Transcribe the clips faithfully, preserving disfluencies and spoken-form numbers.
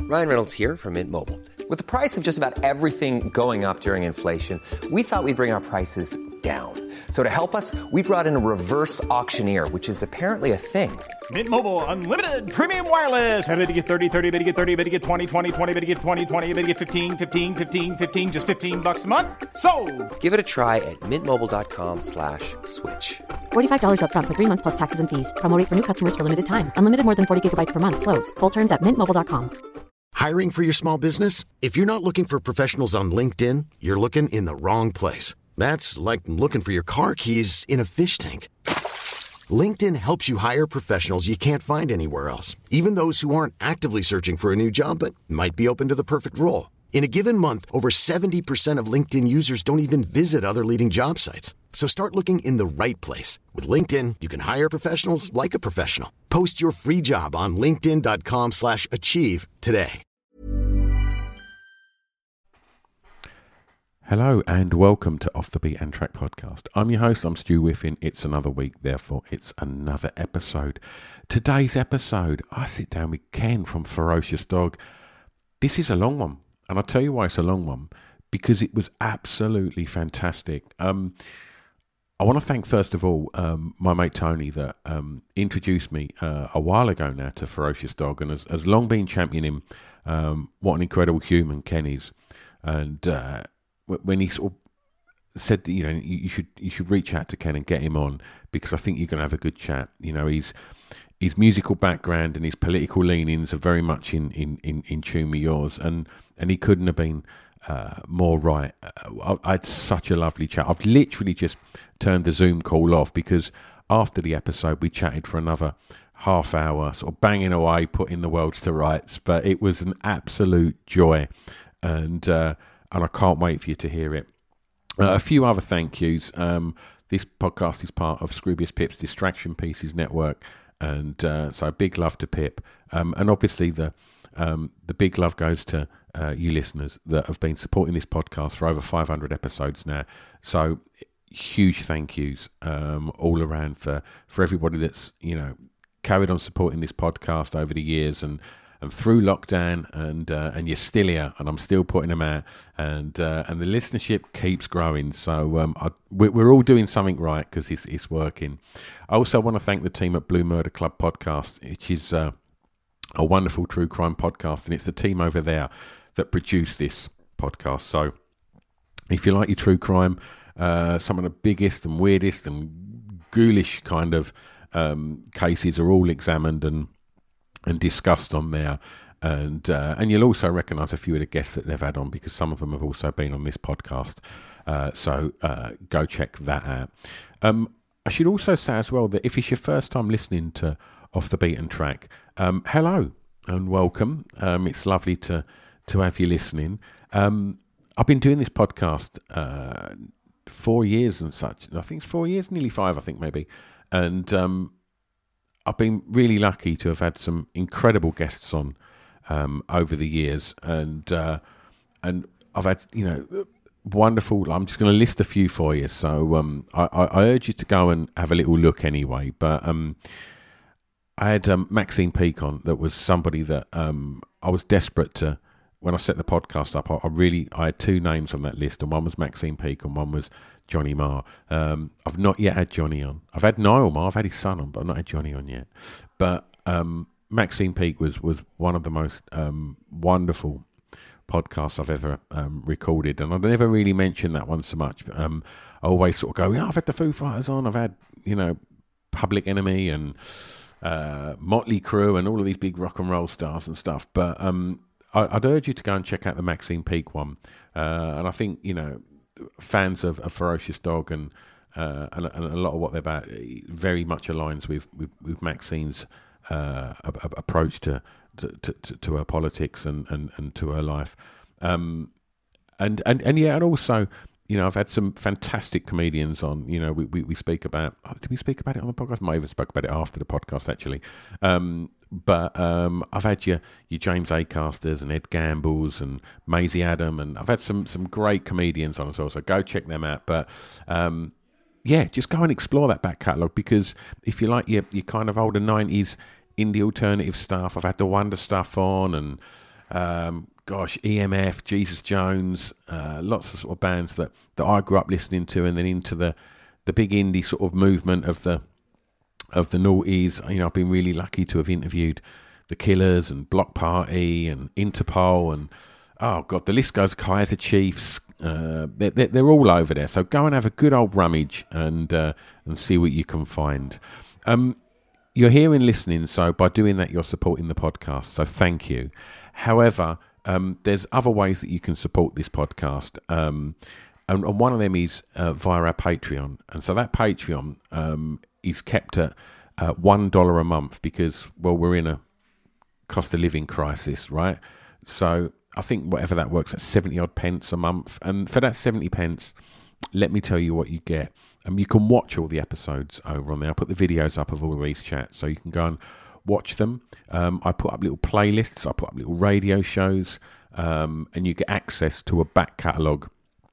Ryan Reynolds here from Mint Mobile. With the price of just about everything going up during inflation, we thought we'd bring our prices down. So to help us, we brought in a reverse auctioneer, which is apparently a thing. Mint Mobile Unlimited Premium Wireless. How to get thirty, thirty, how to get thirty, how to get twenty, twenty, twenty, how to get twenty, twenty, how to get fifteen, fifteen, fifteen, fifteen, just fifteen bucks a month? Sold! Give it a try at mintmobile.com slash switch. forty-five dollars up front for three months plus taxes and fees. Promo rate for new customers for limited time. Unlimited more than forty gigabytes per month. Slows full terms at mint mobile dot com. Hiring for your small business? If you're not looking for professionals on LinkedIn, you're looking in the wrong place. That's like looking for your car keys in a fish tank. LinkedIn helps you hire professionals you can't find anywhere else, even those who aren't actively searching for a new job but might be open to the perfect role. In a given month, over seventy percent of LinkedIn users don't even visit other leading job sites. So start looking in the right place. With LinkedIn, you can hire professionals like a professional. Post your free job on linkedin.com slash achieve today. Hello and welcome to Off the Beaten Track podcast. I'm your host, I'm Stu Whiffin. It's another week, therefore it's another episode. Today's episode, I sit down with Ken from Ferocious Dog. This is a long one, and I'll tell you why it's a long one, because it was absolutely fantastic. Um, I want to thank, first of all, um, my mate Tony that um, introduced me uh, a while ago now to Ferocious Dog, and has, has long been championing him. Um, what an incredible human Ken is. And uh, when he sort of said that, you know, you, you should you should reach out to Ken and get him on, because I think you're going to have a good chat. You know, he's his musical background and his political leanings are very much in in, in, in tune with yours, and, and he couldn't have been uh, more right. I, I had such a lovely chat. I've literally just turned the Zoom call off, because after the episode we chatted for another half hour, sort of banging away, putting the world to rights. But it was an absolute joy, and uh, and I can't wait for you to hear it. Uh, a few other thank yous. Um, this podcast is part of Scroobius Pip's Distraction Pieces Network, and uh, so big love to Pip. Um, and obviously the um, the big love goes to uh, you listeners that have been supporting this podcast for over five hundred episodes now. So huge thank yous um, all around for, for everybody that's, you know, carried on supporting this podcast over the years and and through lockdown, and uh, and you're still here, and I'm still putting them out, and uh, and the listenership keeps growing. So um, I, we're all doing something right, because it's it's working. I also want to thank the team at Blue Murder Club Podcast, which is uh, a wonderful true crime podcast, and it's the team over there that produced this podcast. So if you like your true crime, uh, some of the biggest and weirdest and ghoulish kind of um, cases are all examined and and discussed on there, and uh, and you'll also recognise a few of the guests that they've had on, because some of them have also been on this podcast. Uh, so uh, go check that out. Um, I should also say as well that if it's your first time listening to Off the Beaten Track, um, hello and welcome. Um, it's lovely to to have you listening. Um, I've been doing this podcast uh, four years and such. I think it's four years, nearly five, I think maybe, and um, I've been really lucky to have had some incredible guests on um, over the years, and uh, and I've had, you know, wonderful. I'm just going to list a few for you. So um, I, I urge you to go and have a little look anyway. But um, I had um, Maxine Peake on. That was somebody that um, I was desperate to. When I set the podcast up, I, I really I had two names on that list, and one was Maxine Peake, and one was Johnny Marr. Um, I've not yet had Johnny on. I've had Niall Marr, I've had his son on, but I've not had Johnny on yet. But um, Maxine Peake was was one of the most um, wonderful podcasts I've ever um, recorded, and I've never really mentioned that one so much. But, um, I always sort of go, yeah, I've had the Foo Fighters on, I've had, you know, Public Enemy and uh, Motley Crue and all of these big rock and roll stars and stuff. But um, I, I'd urge you to go and check out the Maxine Peake one, uh, and I think, you know, fans of a Ferocious Dog and, uh, and and a lot of what they're about very much aligns with with, with Maxine's uh, a, a approach to to, to to her politics and, and, and to her life, um, and and and yeah, and also, you know, I've had some fantastic comedians on. You know, we we, we speak about. Oh, did we speak about it on the podcast? I might even spoke about it after the podcast, actually. Um, But um, I've had your, your James Acasters and Ed Gambles and Maisie Adam, and I've had some some great comedians on as well, so go check them out. But um, yeah, just go and explore that back catalogue, because if you like your, your kind of older nineties indie alternative stuff, I've had the Wonder stuff on, and Um, gosh, E M F, Jesus Jones, uh, lots of sort of bands that, that I grew up listening to, and then into the, the big indie sort of movement of the of the noughties. You know, I've been really lucky to have interviewed the Killers and Block Party and Interpol and, oh God, the list goes, Kaiser Chiefs. Uh, they're, they're all over there. So go and have a good old rummage and uh, and see what you can find. Um, you're here and listening, so by doing that, you're supporting the podcast. So thank you. However, um, there's other ways that you can support this podcast. Um, and, and one of them is uh, via our Patreon. And so that Patreon um, is kept at uh, one dollar a month because, well, we're in a cost of living crisis, right? So I think whatever that works at seventy odd pence a month. And for that seventy pence, let me tell you what you get. Um, you can watch all the episodes over on there. I'll put the videos up of all of these chats so you can go and watch them. Um, I put up little playlists. I put up little radio shows. Um, and you get access to a back catalogue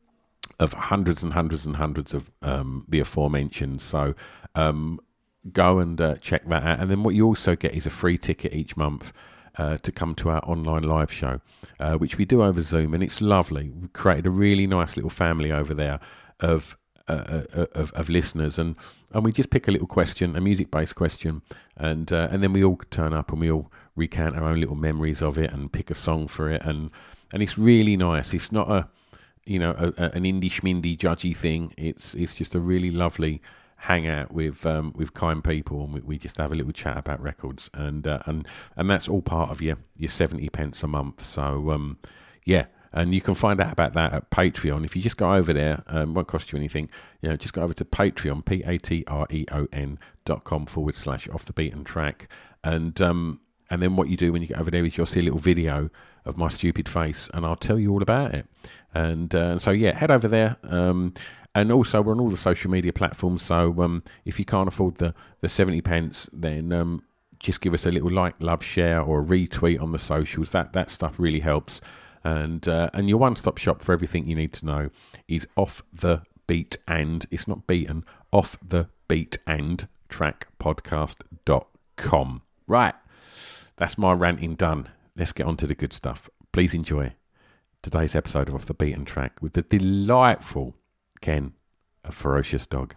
of hundreds and hundreds and hundreds of um, the aforementioned. So um, go and uh, check that out. And then what you also get is a free ticket each month Uh, to come to our online live show, uh, which we do over Zoom, and it's lovely. We've created a really nice little family over there of uh, uh, of, of listeners, and, and we just pick a little question, a music-based question, and uh, and then we all turn up and we all recount our own little memories of it and pick a song for it, and and it's really nice. It's not a you know a, a, an indie schmindy judgy thing. It's it's just a really lovely hang out with um, with kind people, and we, we just have a little chat about records, and uh, and and that's all part of your your seventy pence a month. So um, yeah, and you can find out about that at Patreon. If you just go over there, um, won't cost you anything. You know, just go over to Patreon, p a t r e o n dot com forward slash off the beaten track, and um, and then what you do when you get over there is you'll see a little video of my stupid face, and I'll tell you all about it. And uh, so yeah, head over there. Um, And also, we're on all the social media platforms, so um, if you can't afford the, the seventy pence, then um, just give us a little like, love, share, or a retweet on the socials. That that stuff really helps. And uh, and your one-stop shop for everything you need to know is Off the Beat and, it's not beaten, Off the Beat and track podcast dot com. Right, that's my ranting done. Let's get on to the good stuff. Please enjoy today's episode of Off the Beaten Track with the delightful Ken, a ferocious dog.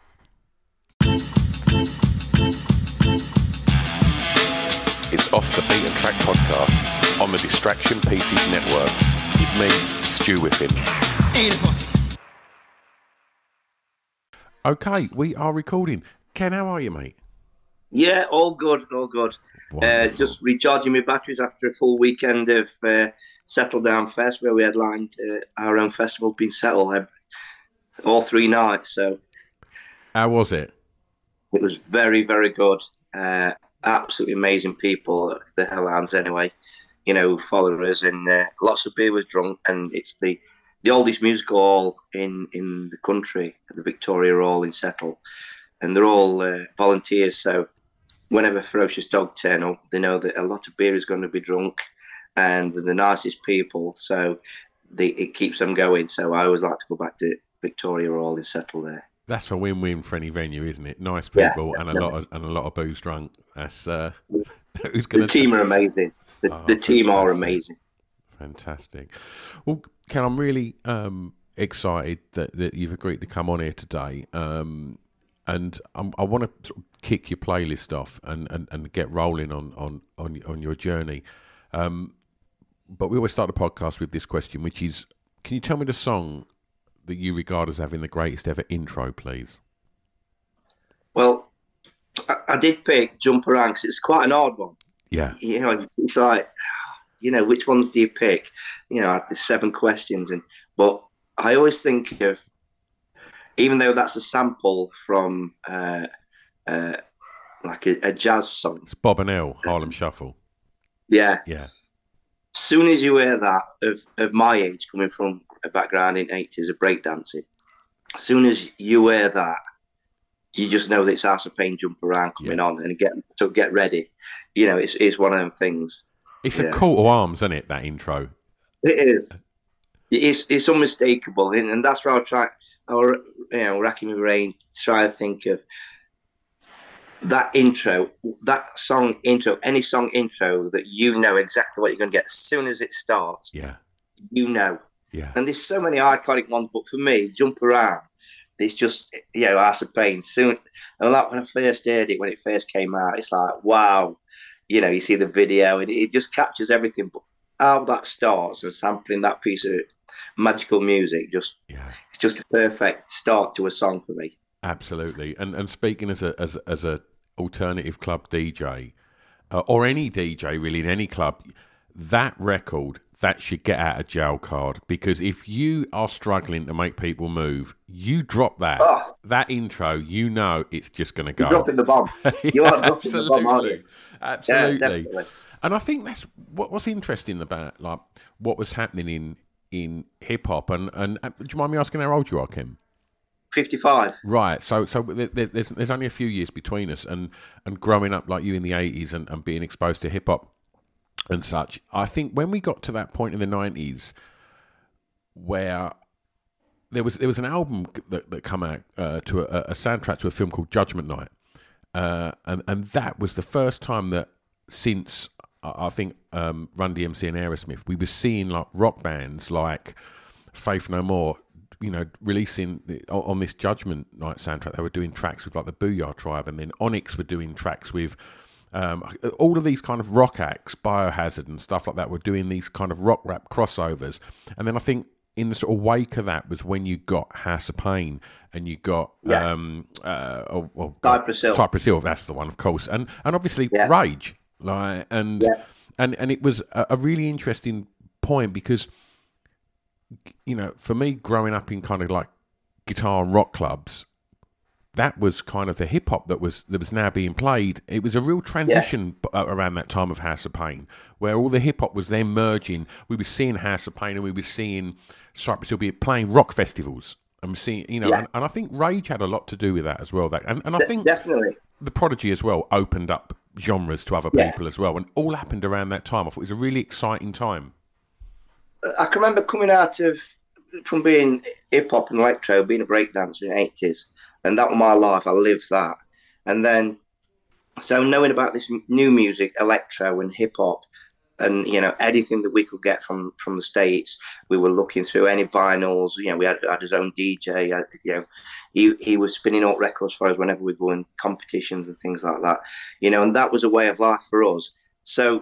It's Off the Beaten Track podcast on the Distraction Pieces Network with me, Stu Whiffin. Okay, we are recording. Ken, how are you, mate? Yeah, all good, all good. Uh, just recharging my batteries after a full weekend of uh, Settle Down Fest, where we headlined uh, our own festival, being settled. All three nights. So, how was it? It was very, very good. Uh, absolutely amazing people. The Hellhounds, anyway. You know, followers, and uh, lots of beer was drunk. And it's the the oldest music hall in in the country, the Victoria Hall in Settle, and they're all uh, volunteers. So, whenever Ferocious Dog turn up, they know that a lot of beer is going to be drunk, and they're the nicest people. So, they, it keeps them going. So, I always like to go back to Victoria Hall in Settle there. That's a win-win for any venue, isn't it? Nice people, yeah, and a lot of and a lot of booze drunk. That's uh, who's going. The team are amazing. The, oh, the team fantastic. are amazing. Fantastic. Well, Ken, I'm really um, excited that, that you've agreed to come on here today, um, and I'm, I want to sort of kick your playlist off and, and, and get rolling on on on, on your journey. Um, but we always start the podcast with this question, which is, can you tell me the song that you regard as having the greatest ever intro, please? Well, I, I did pick Jump Around because it's quite an odd one. Yeah. You know, it's like, you know, which ones do you pick? You know, after seven questions. and But I always think of, even though that's a sample from uh, uh, like a, a jazz song. It's Bob and Elle, Harlem Shuffle. Yeah. Yeah. As soon as you hear that, of, of my age, coming from a background in eighties of breakdancing, as soon as you hear that, you just know that it's House of Pain, Jump Around coming yeah. on, and get to get ready. You know, it's it's one of them things. It's yeah. a call to arms, isn't it, that intro? It is. It's it's unmistakable, and, and that's where I'll try. I'll, you know, racking my brain, try to think of that intro, that song intro, any song intro that you know exactly what you're going to get as soon as it starts. Yeah. You know. Yeah. And there's so many iconic ones, but for me, Jump Around, it's just, you know, House of Pain. Soon, and like when I first heard it, when it first came out, it's like, wow. You know, you see the video and it just captures everything. But how that starts and sampling that piece of magical music, just yeah. it's just a perfect start to a song for me. Absolutely. And and speaking as a as as a alternative club D J, uh, or any D J really in any club, that record, that should get out of jail card, because if you are struggling to make people move, you drop that Oh. that intro, you know it's just going to go. You're dropping the bomb. You Yeah, are dropping the bomb, aren't you? Absolutely. Yeah, definitely. And I think that's what what's interesting about like what was happening in in hip hop. And and uh, do you mind me asking how old you are, Kim? fifty-five. Right, so so there- there's there's only a few years between us, and, and growing up like you in the eighties and, and being exposed to hip hop and such, I think when we got to that point in the nineties where there was there was an album that that come out uh, to a, a soundtrack to a film called Judgment Night, uh, and and that was the first time that since I I think um, Run D M C and Aerosmith, we were seeing like rock bands like Faith No More, you know, releasing the, on this Judgment Night soundtrack. They were doing tracks with like the Booyah Tribe, and then Onyx were doing tracks with um, all of these kind of rock acts, Biohazard and stuff like that, were doing these kind of rock rap crossovers. And then I think in the sort of wake of that was when you got House of Pain, and you got Yeah. um, uh, oh, oh, Cypress Hill. Cypress Hill, that's the one, of course, and and obviously Yeah. Rage, like and Yeah. and and it was a, a really interesting point, because you know, for me, growing up in kind of like guitar and rock clubs, that was kind of the hip hop that was that was now being played. It was a real transition b around that time of House of Pain, where all the hip hop was then merging. We were seeing House of Pain, and we were seeing Cypress Hill be playing rock festivals, and we're seeing, you know, Yeah. and, and I think Rage had a lot to do with that as well. That and, and I De- think definitely. the Prodigy as well opened up genres to other Yeah. people as well, and all happened around that time. I thought it was a really exciting time. I can remember coming out of from being hip hop and electro, being a breakdancer in the eighties, and that was my life. I lived that, and then so knowing about this new music, electro and hip hop, and you know anything that we could get from from the States, we were looking through any vinyls. You know, we had, had his own D J. uh, You know, he he was spinning out records for us whenever we go in competitions and things like that. You know, and that was a way of life for us. So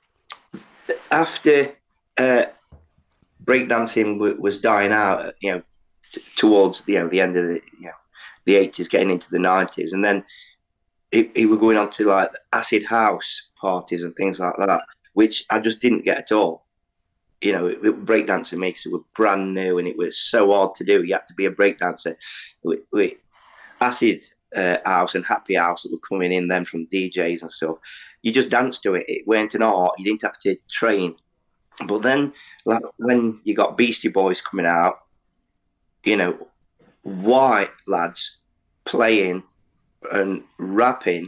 after uh, breakdancing w- was dying out, you know, t- towards you know the end of the you know the eighties, getting into the nineties, and then he, he was going on to like acid house parties and things like that, which I just didn't get at all. You know, it, it, breakdancing makes it was brand new, and it was so hard to do. You had to be a breakdancer. With, with acid uh, house and happy house that were coming in then from D Js and stuff, you just danced to it. It weren't an art. You didn't have to train. But then, like when you got Beastie Boys coming out, you know, white lads playing and rapping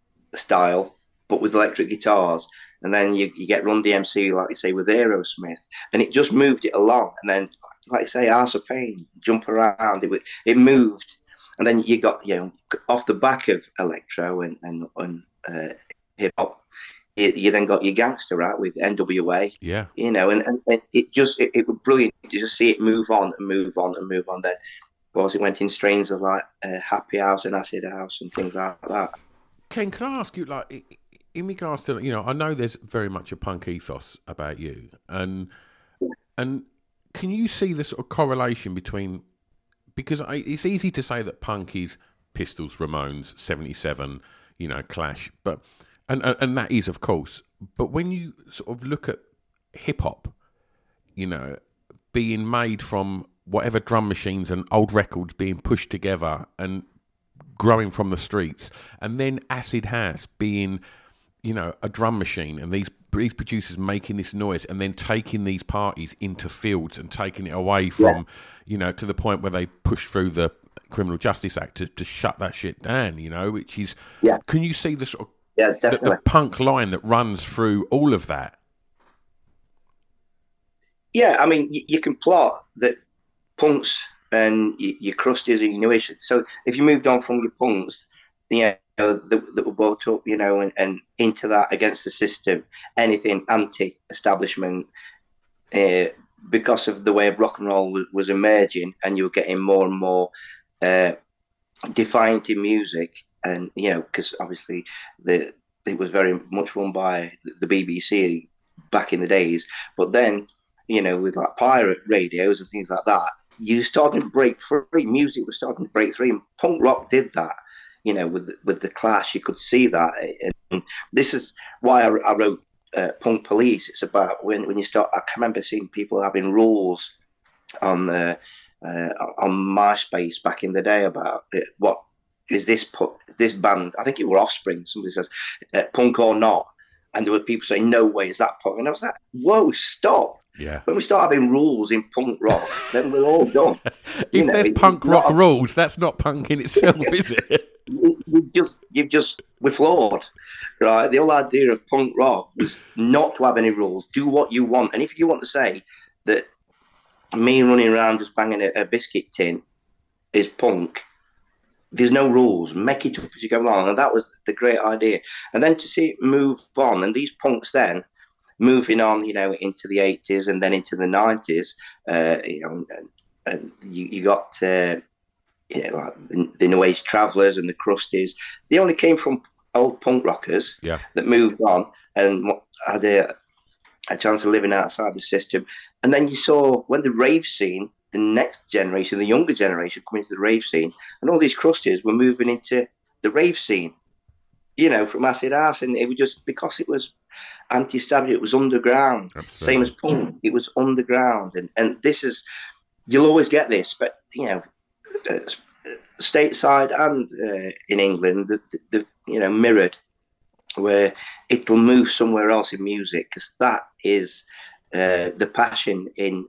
style, but with electric guitars. And then you, you get Run D M C, like you say, with Aerosmith, and it just moved it along. And then, like you say, House of Pain, Jump Around, it it moved. And then you got, you know, off the back of electro and and, and uh, hip hop, you, you then got your gangster rap with N W A. Yeah, You know, and, and it just it, it was brilliant to just see it move on and move on and move on. Then, of course, it went in strains of like uh, Happy House and Acid House and things like that. Ken, can I ask you, like, in regards to, you know, I know there's very much a punk ethos about you, and and can you see the sort of correlation between, because I, it's easy to say that punk is Pistols, Ramones, seventy-seven, you know, Clash, but and and that is, of course, but when you sort of look at hip hop, you know, being made from whatever drum machines and old records being pushed together and growing from the streets, and then acid house being, you know, a drum machine, and these these producers making this noise, and then taking these parties into fields and taking it away from, yeah. you know, to the point where they push through the Criminal Justice Act to, to shut that shit down, you know, which is, yeah. Can you see the sort of yeah, definitely. the, the punk line that runs through all of that? Yeah, I mean, you, you can plot that punks and your, your crusties and your new issues. So if you moved on from your punks, you know, know, that, that were brought up, you know, and, and into that against the system, anything anti-establishment, uh, because of the way rock and roll was, was emerging, and you were getting more and more uh, defiant in music, and you know, because obviously the it was very much run by the B B C back in the days, but then, you know, with like pirate radios and things like that, you started to break free. Music was starting to break free, and punk rock did that. You know, with the, with the Clash, you could see that, and this is why I, I wrote uh, Punk Police. It's about when, when you start. I can remember seeing people having rules on uh, uh, on MySpace back in the day about it, what is this pu- this band? I think it were Offspring. Somebody says uh, punk or not, and there were people saying, "No way, is that punk?" And I was like, "Whoa, stop!" Yeah. When we start having rules in punk rock, then we're all done. If you know, there's it, punk rock not, rules, that's not punk in itself, is it? You, you just, you just, we're flawed, right? The whole idea of punk rock was not to have any rules. Do what you want, and if you want to say that me running around just banging a, a biscuit tin is punk, there's no rules. Make it up as you go along, and that was the great idea. And then to see it move on, and these punks then moving on, you know, into the eighties and then into the nineties, uh, you know, and, and you, you got. Uh, You know, like the, the New Age Travellers and the Crusties, they only came from old punk rockers yeah. that moved on and had a, a chance of living outside the system. And then you saw when the rave scene, the next generation, the younger generation, coming into the rave scene, and all these Crusties were moving into the rave scene, you know, from acid house. And it was just because it was anti-establishment, it was underground, Absolutely. Same as punk, it was underground. And, and this is, you'll always get this, but, you know, Uh, stateside and uh, in England, the, the, the you know mirrored, where it'll move somewhere else in music, because that is uh, the passion in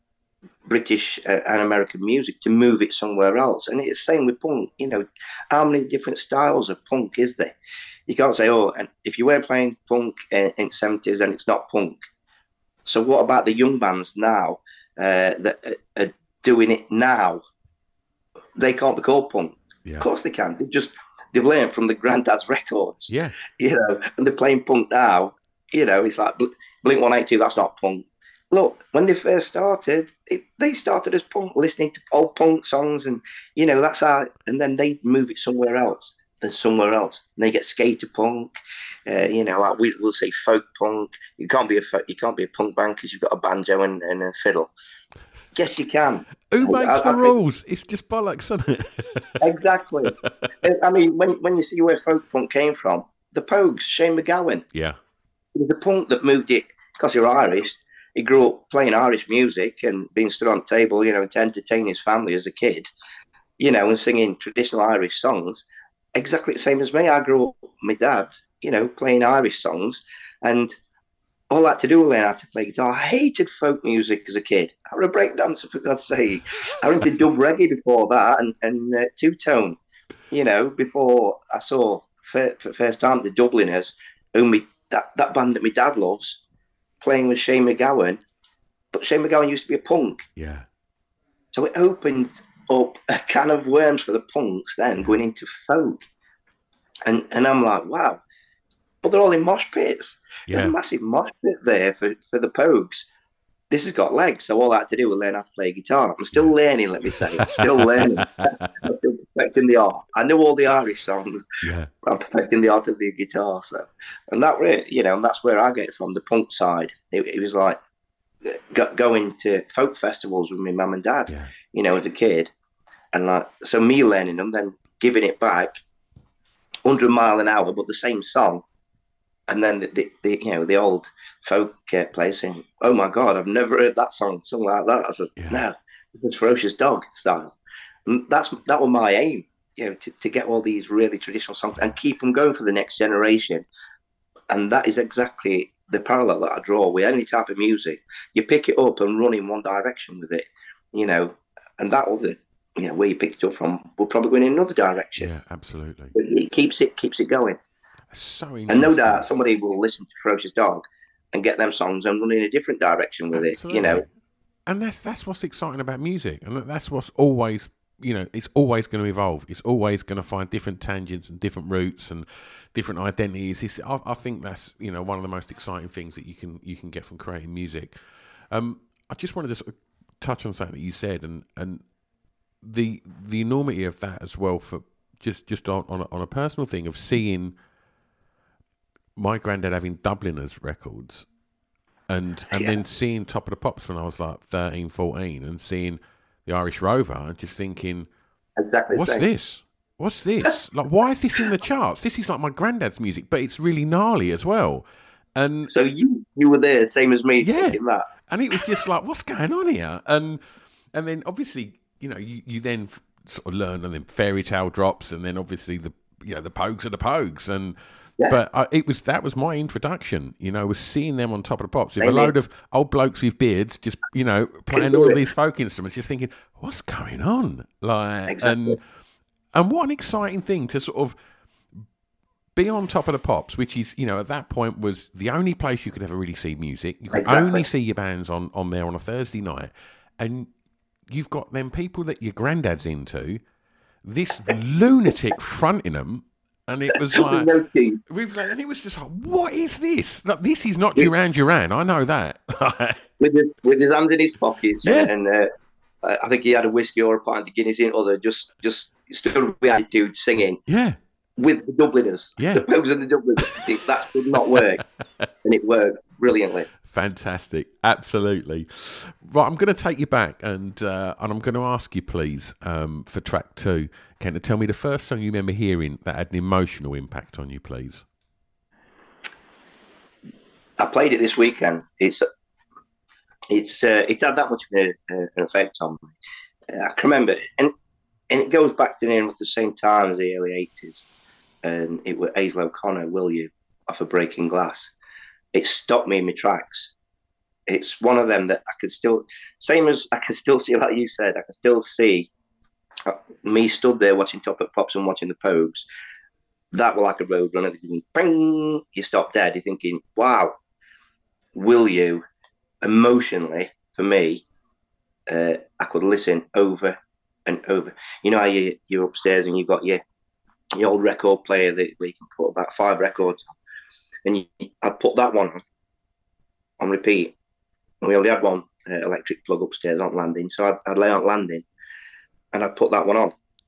British uh, and American music, to move it somewhere else. And it's the same with punk. You know, how many different styles of punk is there? You can't say, oh, and if you weren't playing punk in, in the seventies, then it's not punk. So what about the young bands now uh, that are, are doing it now? They can't be called punk. Yeah. Of course they can. They've just they've learned from the granddad's records. Yeah. You know, and they're playing punk now. You know, it's like Blink one eighty-two, that's not punk. Look, when they first started, it, they started as punk, listening to old punk songs, and you know, that's how, and then they move it somewhere else. Then somewhere else. And they get skater punk, uh, you know, like we, we'll say folk punk. You can't be a you can't be a punk band because you've got a banjo and, and a fiddle. Yes, you can. Who makes I, the I rules? Think... It's just bollocks, isn't it? Exactly. I mean, when when you see where folk punk came from, the Pogues, Shane MacGowan. Yeah. It was the punk that moved it, because you're Irish. He grew up playing Irish music and being stood on the table, you know, to entertain his family as a kid, you know, and singing traditional Irish songs. Exactly the same as me. I grew up with my dad, you know, playing Irish songs, and all I had to do was learn how to play guitar. I hated folk music as a kid. I was a break dancer, for God's sake. I went to dub reggae before that, and, and uh, two-tone, you know, before I saw for, for the first time the Dubliners, who me, that, that band that my dad loves, playing with Shane MacGowan. But Shane MacGowan used to be a punk. Yeah. So it opened up a can of worms for the punks then, going into folk. And, and I'm like, wow. But they're all in mosh pits. Yeah. There's a massive mosh pit there for, for the Pogues. This has got legs, so all I had to do was learn how to play guitar. I'm still learning, let me say. I'm still learning. I'm still perfecting the art. I know all the Irish songs, yeah. but I'm perfecting the art of the guitar. So, and that, really, you know, and that's where I get it from, the punk side. It, it was like going to folk festivals with my mum and dad, yeah. you know, as a kid. And like, so me learning them, then giving it back, one hundred mile an hour, but the same song. And then the, the, the you know the old folk uh, players saying, "Oh my God, I've never heard that song, something like that." I said, yeah. "No, it's Ferocious Dog style." And that's that was my aim, you know, to, to get all these really traditional songs and keep them going for the next generation. And that is exactly the parallel that I draw with any type of music. You pick it up and run in one direction with it, you know, and that will the you know where you picked it up from will probably go in another direction. Yeah, absolutely. But it keeps it keeps it going. So and no doubt somebody will listen to Ferocious Dog and get them songs and run in a different direction with Absolutely. it, you know. And that's that's what's exciting about music, and that's what's always you know, it's always going to evolve. It's always going to find different tangents and different routes and different identities. It's, I, I think that's, you know, one of the most exciting things that you can you can get from creating music. Um, I just wanted to sort of touch on something that you said, and and the the enormity of that as well, for just just on on a, on a personal thing of seeing my granddad having Dubliners records, and and yeah. then seeing Top of the Pops when I was like thirteen, fourteen, and seeing the Irish Rover, and just thinking, exactly, what's same. this? What's this? Like, why is this in the charts? This is like my granddad's music, but it's really gnarly as well. And so you you were there, same as me, yeah. thinking that. And it was just like, what's going on here? And and then obviously, you know, you, you then sort of learn, and then Fairy Tale drops, and then obviously the you know the Pogues are the Pogues, and yeah. but I, it was that was my introduction. You know, was seeing them on Top of the Pops with Maybe. a load of old blokes with beards, just you know playing all of these folk instruments, just thinking, what's going on? Like, exactly. and and what an exciting thing to sort of be on Top of the Pops, which is, you know, at that point was the only place you could ever really see music. You could exactly. only see your bands on, on there on a Thursday night. And you've got them people that your granddad's into, this lunatic fronting them, and it was like, we've like, and it was just like, what is this? Like, this is not Duran Duran, I know that. with, his, with his hands in his pockets, yeah. and uh, I think he had a whiskey or a pint of Guinness in other, just, just stood behind dude singing. Yeah. With the Dubliners, yeah. the Pogues and the Dubliners, that should not work, and it worked brilliantly. Fantastic, absolutely. Right, I'm going to take you back, and uh, and I'm going to ask you, please, um, for track two, Ken, to tell me the first song you remember hearing that had an emotional impact on you, please. I played it this weekend. It's it's uh, it had that much of an, uh, an effect on me. Uh, I can remember, and and it goes back to near the same time as the early eighties. And it was Hazel O'Connor, Will You, off of Breaking Glass. It stopped me in my tracks. It's one of them that I could still, same as I can still see, like you said, I can still see me stood there watching Top of Pops and watching the Pogues. That was like a road runner. Bang, you stop dead. You're thinking, wow, Will You, emotionally, for me, uh, I could listen over and over. You know how you, you're upstairs and you've got your the old record player that where you can put about five records on, and you, I'd put that one on, on repeat. And we only had one uh, electric plug upstairs on landing, so I'd, I'd lay on landing, and I'd put that one on,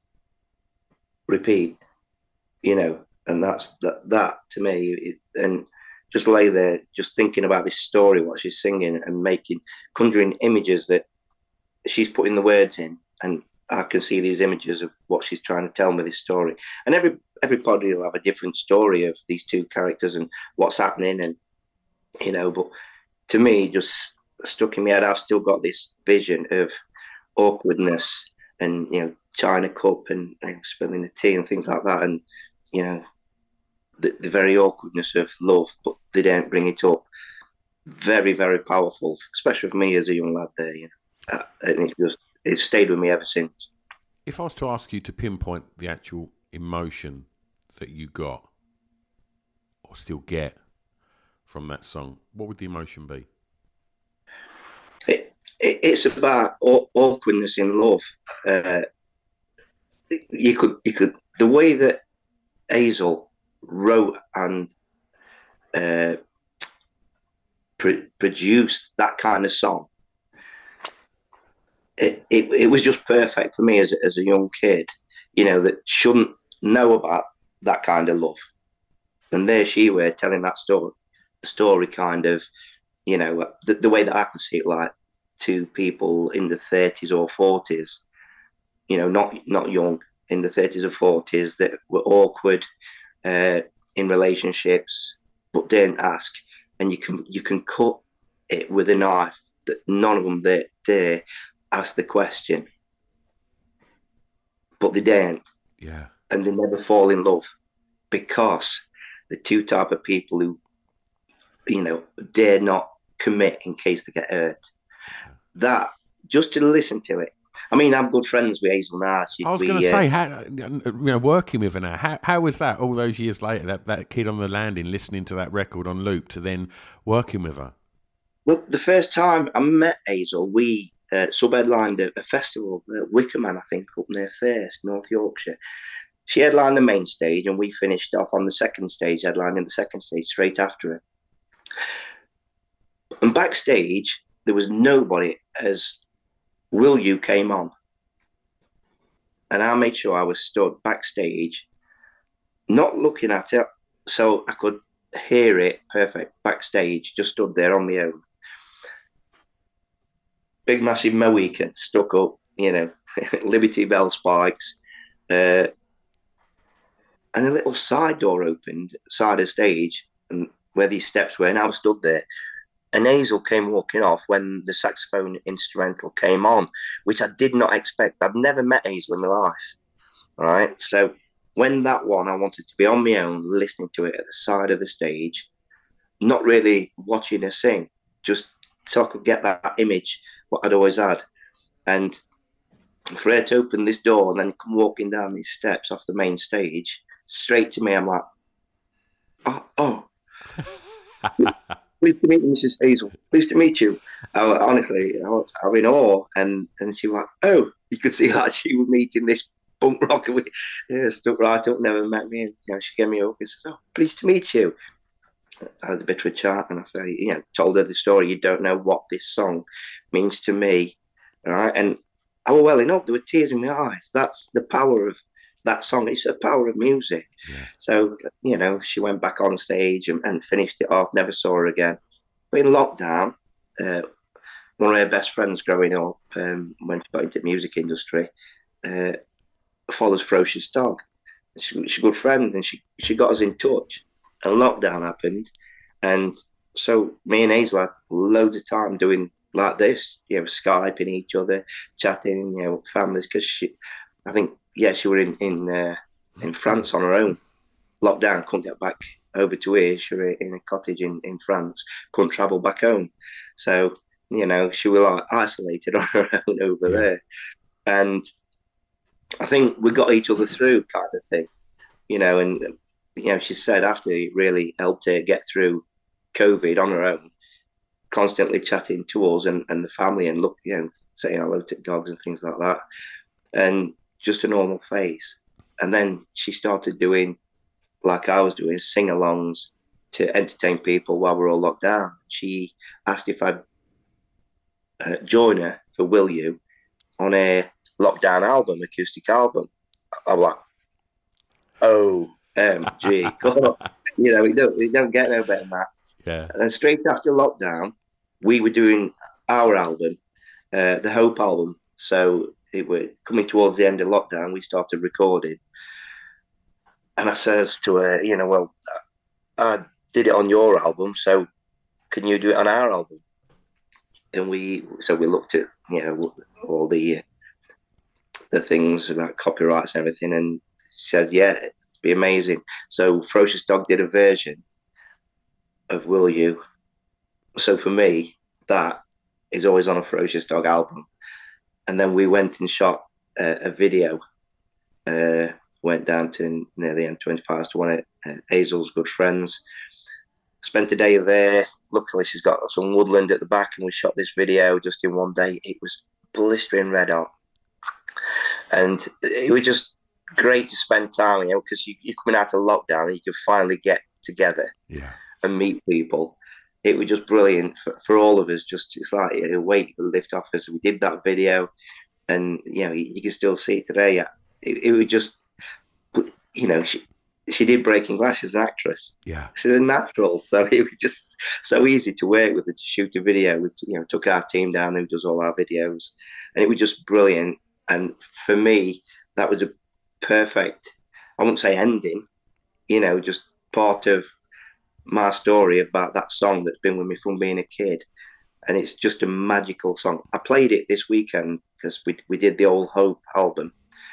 repeat, you know, and that's that. That to me, it, and just lay there, just thinking about this story, what she's singing, and making, conjuring images that she's putting the words in, and I can see these images of what she's trying to tell me, this story. And every everybody will have a different story of these two characters and what's happening. And, you know, but to me, just stuck in my head, I've still got this vision of awkwardness and, you know, China Cup and, you know, spilling the tea and things like that. And, you know, the, the very awkwardness of love, but they don't bring it up. Very, very powerful, especially for me as a young lad there, you know. Uh, and it just, it's stayed with me ever since. If I was to ask you to pinpoint the actual emotion that you got or still get from that song, what would the emotion be? It, it, it's about aw- awkwardness in love. Uh, you could, you could, the way that Hazel wrote and uh, pr- produced that kind of song. It, it it was just perfect for me as as a young kid, you know, that shouldn't know about that kind of love. And there she were telling that story, story kind of, you know, the, the way that I could see it, like two people in the thirties or forties, you know, not not young, in the thirties or forties that were awkward uh, in relationships, but didn't ask. And you can you can cut it with a knife that none of them there there. Ask the question, but they don't. Yeah. And they never fall in love because the two type of people who, you know, dare not commit in case they get hurt. Yeah. That, just to listen to it. I mean, I'm good friends with Hazel now. She, I was we, going to uh, say, how, you know, working with her now, how, how was that all those years later, that, that kid on the landing listening to that record on loop to then working with her? Well, the first time I met Hazel, we uh, sub-headlined a, a festival, uh, Wickerman, I think, up near Thirst, North Yorkshire. She headlined the main stage, and we finished off on the second stage, headlining the second stage straight after her. And backstage, there was nobody as Will You came on. And I made sure I was stood backstage, not looking at it, so I could hear it perfect backstage, just stood there on my own. Big, massive Mohican stuck up, you know, Liberty Bell spikes. Uh, and a little side door opened, side of stage, and where these steps were, and I was stood there. And Hazel came walking off when the saxophone instrumental came on, which I did not expect. I'd never met Hazel in my life, right? So when that one, I wanted to be on my own, listening to it at the side of the stage, not really watching her sing, just so I could get that image, what I'd always had. And for her to open this door and then come walking down these steps off the main stage, straight to me, I'm like, oh, oh. Pleased to meet you, Missus Hazel. Pleased to meet you. I, honestly, I was, I was in awe. And, and she was like, oh, you could see that she was meeting this punk rocker. We, yeah, stuck right up, never met me. And, you know, she gave me a hug and says, oh, pleased to meet you. I had a bit of a chat, and I say, you know, told her the story. You don't know what this song means to me. All right. And I was welling up. There were tears in my eyes. That's the power of that song. It's the power of music. Yeah. So, you know, she went back on stage and, and finished it off, never saw her again. But in lockdown, uh, one of her best friends growing up, um, when she got into the music industry, uh, follows Ferocious Dog. She, she's a good friend, and she, she got us in touch. And lockdown happened. And so me and Hazel had loads of time doing like this, you know, Skyping each other, chatting, you know, families, because she, I think, yeah, she was in in, uh, in France on her own. Lockdown, couldn't get back over to here. She was in a cottage in, in France, couldn't travel back home. So, you know, she was like isolated on her own over yeah. there. And I think we got each other through, kind of thing, you know. And, you know, she said after it really helped her get through COVID on her own, constantly chatting to us and, and the family and look, you know, saying hello to dogs and things like that. And just a normal face. And then she started doing, like I was doing, sing-alongs to entertain people while we're all locked down. She asked if I'd uh, join her for Will You on a lockdown album, acoustic album. I'm like, O M G, God. You know, we don't, we don't get no better than that. Yeah. And then straight after lockdown, we were doing our album, uh, the Hope album. So it was coming towards the end of lockdown, we started recording. And I says to her, you know, well, I did it on your album, so can you do it on our album? And we, so we looked at, you know, all the the things about copyrights and everything, and she said, yeah, it'd be amazing. So Ferocious Dog did a version of Will You. So for me, that is always on a Ferocious Dog album. And then we went and shot a, a video, uh, went down to near the M twenty-five to one of uh, Hazel's good friends, spent a day there. Luckily, she's got some woodland at the back, and we shot this video just in one day. It was blistering red hot. And it was just great to spend time, you know, because you, you're coming out of lockdown and you can finally get together yeah. and meet people. It was just brilliant for, for all of us. Just it's like a weight lift off us. We did that video, and you know you, you can still see it today. It, it was just, you know, she she did Breaking Glass as an actress. Yeah, she's a natural, so it was just so easy to work with her to shoot a video. We you know took our team down who does all our videos, and it was just brilliant. And for me, that was a perfect, I wouldn't say ending, you know, just part of my story about that song that's been with me from being a kid. And it's just a magical song. I played it this weekend because we we did the Old Hope album,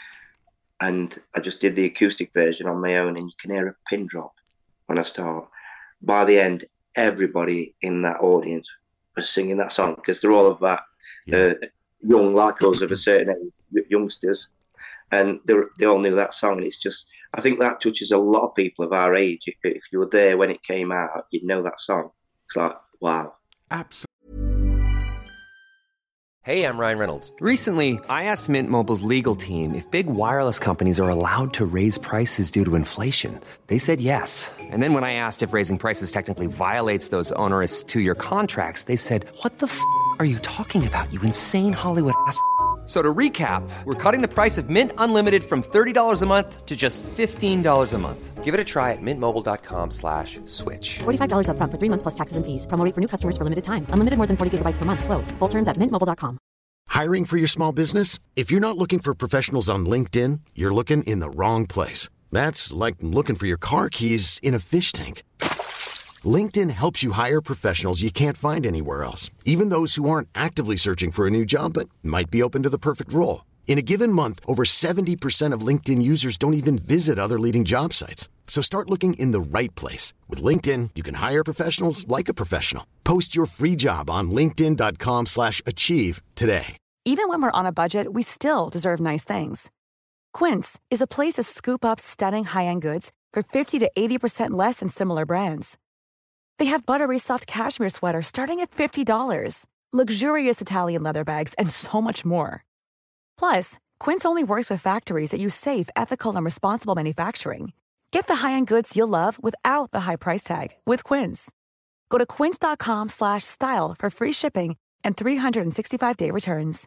and I just did the acoustic version on my own, and you can hear a pin drop when I start. By the end, everybody in that audience was singing that song because they're all of that yeah. uh, young like us of a certain age, youngsters, and they they all knew that song. And it's just, I think that touches a lot of people of our age. If, if you were there when it came out, you'd know that song. It's like, wow. Absolutely. Hey, I'm Ryan Reynolds. Recently, I asked Mint Mobile's legal team if big wireless companies are allowed to raise prices due to inflation. They said yes. And then when I asked if raising prices technically violates those onerous two-year contracts, they said, "What the f*** are you talking about, you insane Hollywood ass?" So to recap, we're cutting the price of Mint Unlimited from thirty dollars a month to just fifteen dollars a month. Give it a try at mintmobile.com slash switch. forty-five dollars up front for three months plus taxes and fees. Promo rate for new customers for limited time. Unlimited more than forty gigabytes per month. Slows full terms at mint mobile dot com. Hiring for your small business? If you're not looking for professionals on LinkedIn, you're looking in the wrong place. That's like looking for your car keys in a fish tank. LinkedIn helps you hire professionals you can't find anywhere else, even those who aren't actively searching for a new job but might be open to the perfect role. In a given month, over seventy percent of LinkedIn users don't even visit other leading job sites. So start looking in the right place. With LinkedIn, you can hire professionals like a professional. Post your free job on linkedin.com slash achieve today. Even when we're on a budget, we still deserve nice things. Quince is a place to scoop up stunning high-end goods for fifty to eighty percent less than similar brands. They have buttery soft cashmere sweaters starting at fifty dollars, luxurious Italian leather bags, and so much more. Plus, Quince only works with factories that use safe, ethical, and responsible manufacturing. Get the high-end goods you'll love without the high price tag with Quince. Go to quince.com slash style for free shipping and three sixty-five day returns.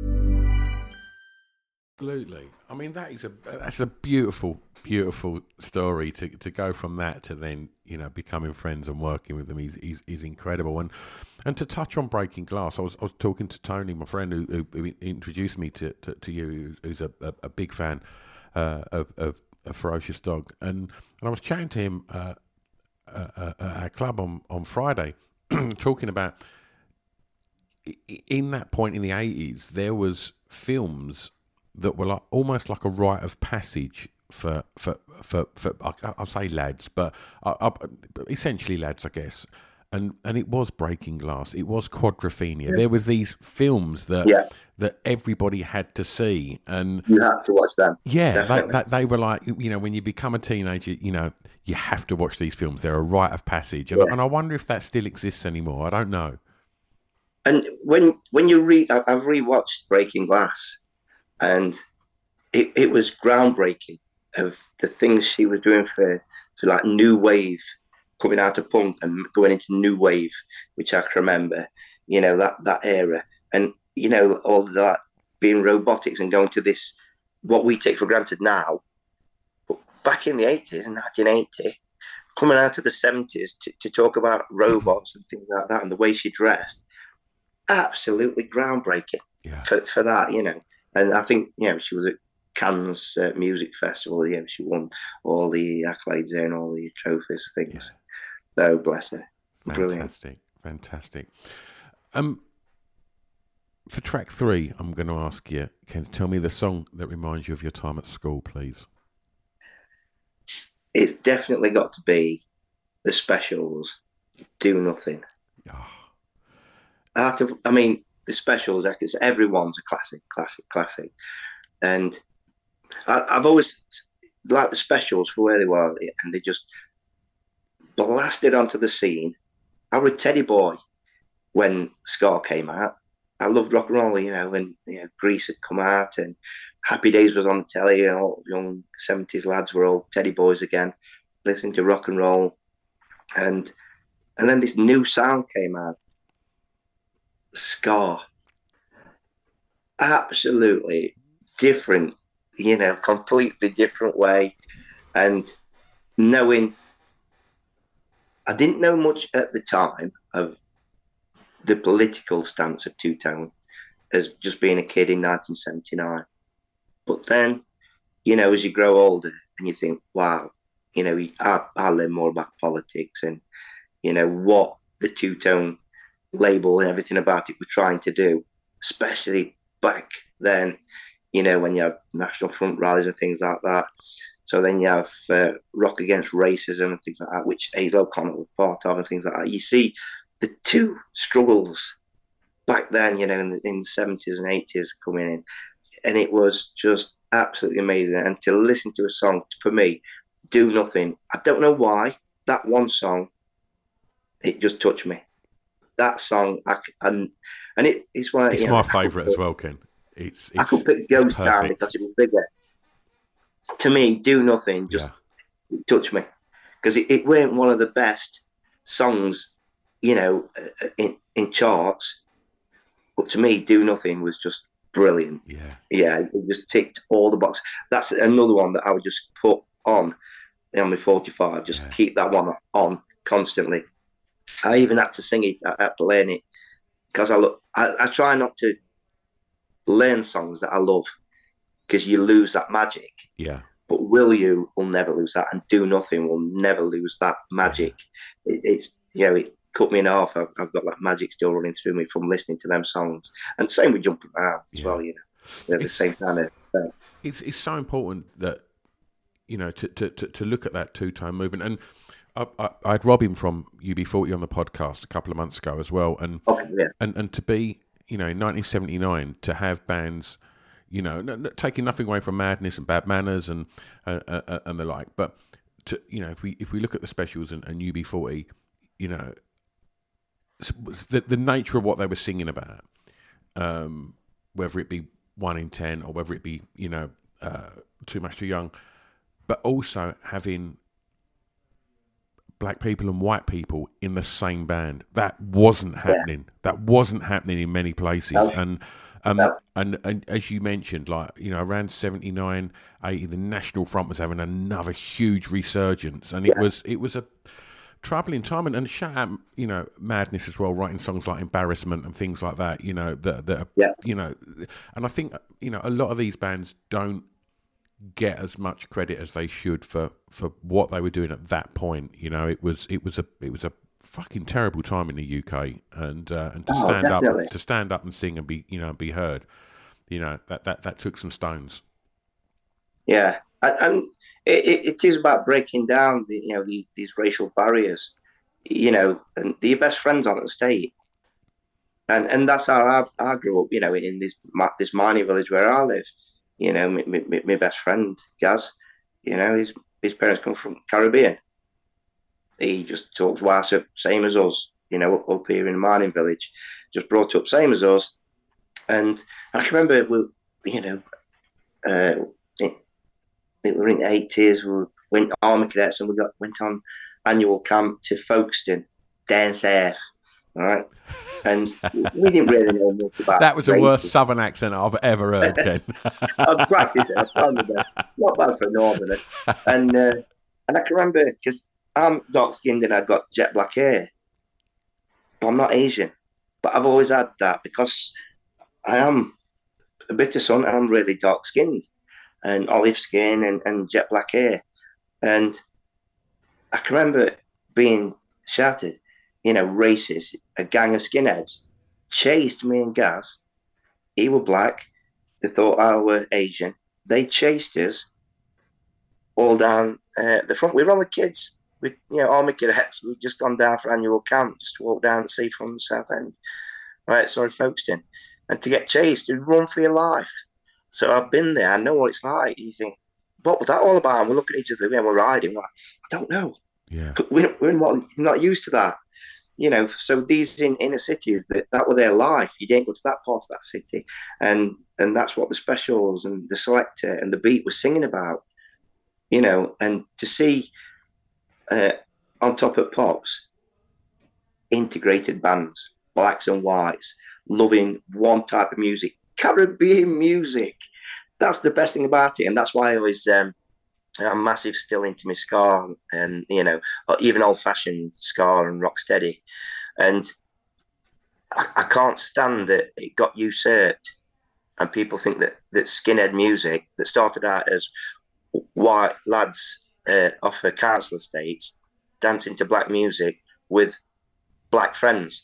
Absolutely. I mean, that is a that's a beautiful, beautiful story to to go from that to then, you know, becoming friends and working with them is is, is incredible. And and to touch on Breaking Glass, I was I was talking to Tony, my friend, who, who, who introduced me to, to, to you, who's a, a, a big fan uh, of, of a Ferocious Dog, and and I was chatting to him uh, uh, uh, at our club on on Friday, talking about in that point in the eighties there was films that were like almost like a rite of passage for for for, for I, I'll say lads, but I, I, essentially lads, I guess. And and it was Breaking Glass. It was Quadrophenia. Yeah. There was these films that yeah. that everybody had to see, and you had to watch them. Yeah, they, they, they were like, you know, when you become a teenager, you know, you have to watch these films. They're a rite of passage, and, yeah. and I wonder if that still exists anymore. I don't know. And when when you re, I've rewatched Breaking Glass, and it it was groundbreaking of the things she was doing for for like new wave. Coming out of punk and going into new wave, which I can remember, you know, that, that era. And, you know, all that being robotics and going to this, what we take for granted now. But back in the eighties, in nineteen eighty, coming out of the seventies to, to talk about robots and things like that and the way she dressed, absolutely groundbreaking yeah. for, for that, you know. And I think, you know, she was at Cannes uh, Music Festival, you know, she won all the accolades there and all the trophies, things. Yeah. So bless her. Brilliant. Fantastic. Fantastic. Um, for track three, I'm going to ask you, Ken, tell me the song that reminds you of your time at school, please. It's definitely got to be The Specials, Do Nothing. Oh. Out of, I mean, The Specials, everyone's a classic, classic, classic. And I, I've always liked The Specials for where they were, and they just blasted onto the scene. I was Teddy Boy when Ska came out. I loved rock and roll, you know, when you know, Grease had come out and Happy Days was on the telly, and all young seventies lads were all Teddy Boys again, listening to rock and roll. And and then this new sound came out. Ska. Absolutely different, you know, completely different way. And knowing I didn't know much at the time of the political stance of Two Tone as just being a kid in nineteen seventy-nine. But then, you know, as you grow older and you think, wow, you know, I, I learn more about politics and, you know, what the Two Tone label and everything about it were trying to do, especially back then, you know, when you have National Front rallies and things like that. So then you have uh, Rock Against Racism and things like that, which Hazel O'Connor was part of and things like that. You see the two struggles back then, you know, in the, in the seventies and eighties coming in. And it was just absolutely amazing. And to listen to a song, for me, Do Nothing, I don't know why, that one song, it just touched me. that song, I, and and it, it's one. It's you my know, favourite as well, Ken. It's, it's I could pick Ghost Town because it was bigger. To me, Do Nothing just yeah. touched me because it, it weren't one of the best songs, you know, in in charts. But to me, Do Nothing was just brilliant. Yeah, yeah, it just ticked all the boxes. That's another one that I would just put on on my forty-five. Just yeah. keep that one on constantly. I even had to sing it. I had to learn it because I look. I, I try not to learn songs that I love because you lose that magic. Yeah. But Will You will never lose that, and Do Nothing will never lose that magic. Yeah. It, it's you know it cut me in half. I've, I've got that magic still running through me from listening to them songs, and same with Jumping Around as yeah. well. You know, they're the same kind of. Uh, it's it's so important that you know to to to, to look at that two tone movement and. I, I, I had Robin from U B forty on the podcast a couple of months ago as well, and okay, yeah. and and to be, you know, in nineteen seventy-nine to have bands, you know, n- n- taking nothing away from Madness and Bad Manners and uh, uh, and the like, but to you know, if we if we look at the specials and, and U B forty, you know, the the nature of what they were singing about, um, whether it be one in ten or whether it be you know uh, Too Much Too Young, but also having black people and white people in the same band. That wasn't happening. Yeah. That wasn't happening in many places. No. And, um, no. and and as you mentioned, like, you know, around seventy-nine, eighty, the National Front was having another huge resurgence. And it yeah. was it was a troubling time. And, and shout out, you know, Madness as well, writing songs like Embarrassment and things like that, you know, that, that are, yeah. you know, and I think, you know, a lot of these bands don't get as much credit as they should for, for what they were doing at that point. You know, it was it was a it was a fucking terrible time in the U K, and uh, and to oh, stand definitely. up to stand up and sing and be you know be heard, you know that that, that took some stones. Yeah, and, and it, it is about breaking down the you know the, these racial barriers, you know, and they're your best friends on the state, and and that's how I, I grew up. You know, in this this mining village where I live. You know, my, my, my best friend, Gaz, you know, his his parents come from Caribbean. He just talks Wassa, same as us, you know, up here in the mining village. Just brought up, same as us. And I can remember, we, you know, uh, it, it, we were in the eighties, we went Army Cadets and we got went on annual camp to Folkestone, down south, all right? And we didn't really know much about that. Was the race. worst southern accent I've ever heard, Ken. I've practiced it. I've done it. Not bad for a northerner. And uh, and I can remember because I'm dark skinned and I've got jet black hair, but I'm not Asian. But I've always had that because I am a bit of sun and I'm really dark skinned and olive skin and, and jet black hair. And I can remember being shouted, you know, racist, a gang of skinheads chased me and Gaz. He were black. They thought I were Asian. They chased us all down uh, the front. We were all the kids. We, you know, Army Cadets. We'd just gone down for annual camp, just to walk down the sea from the South End. Right, sorry, Folkestone. And to get chased, you'd run for your life. So I've been there. I know what it's like. You think, what was that all about? And we're looking at each other and we're riding. We're like, I don't know. Yeah, We're, we're not, not used to that. You know, so these in inner cities, that, that were their life. You didn't go to that part of that city. And and that's what the specials and the selector and the beat was singing about. You know, and to see uh, on top of Pops, integrated bands, blacks and whites, loving one type of music, Caribbean music. That's the best thing about it. And that's why I was... Um, I'm massive still into my ska and, you know, even old-fashioned ska and rocksteady. And I, I can't stand that it got usurped and people think that, that skinhead music that started out as white lads uh, off of council estates dancing to black music with black friends.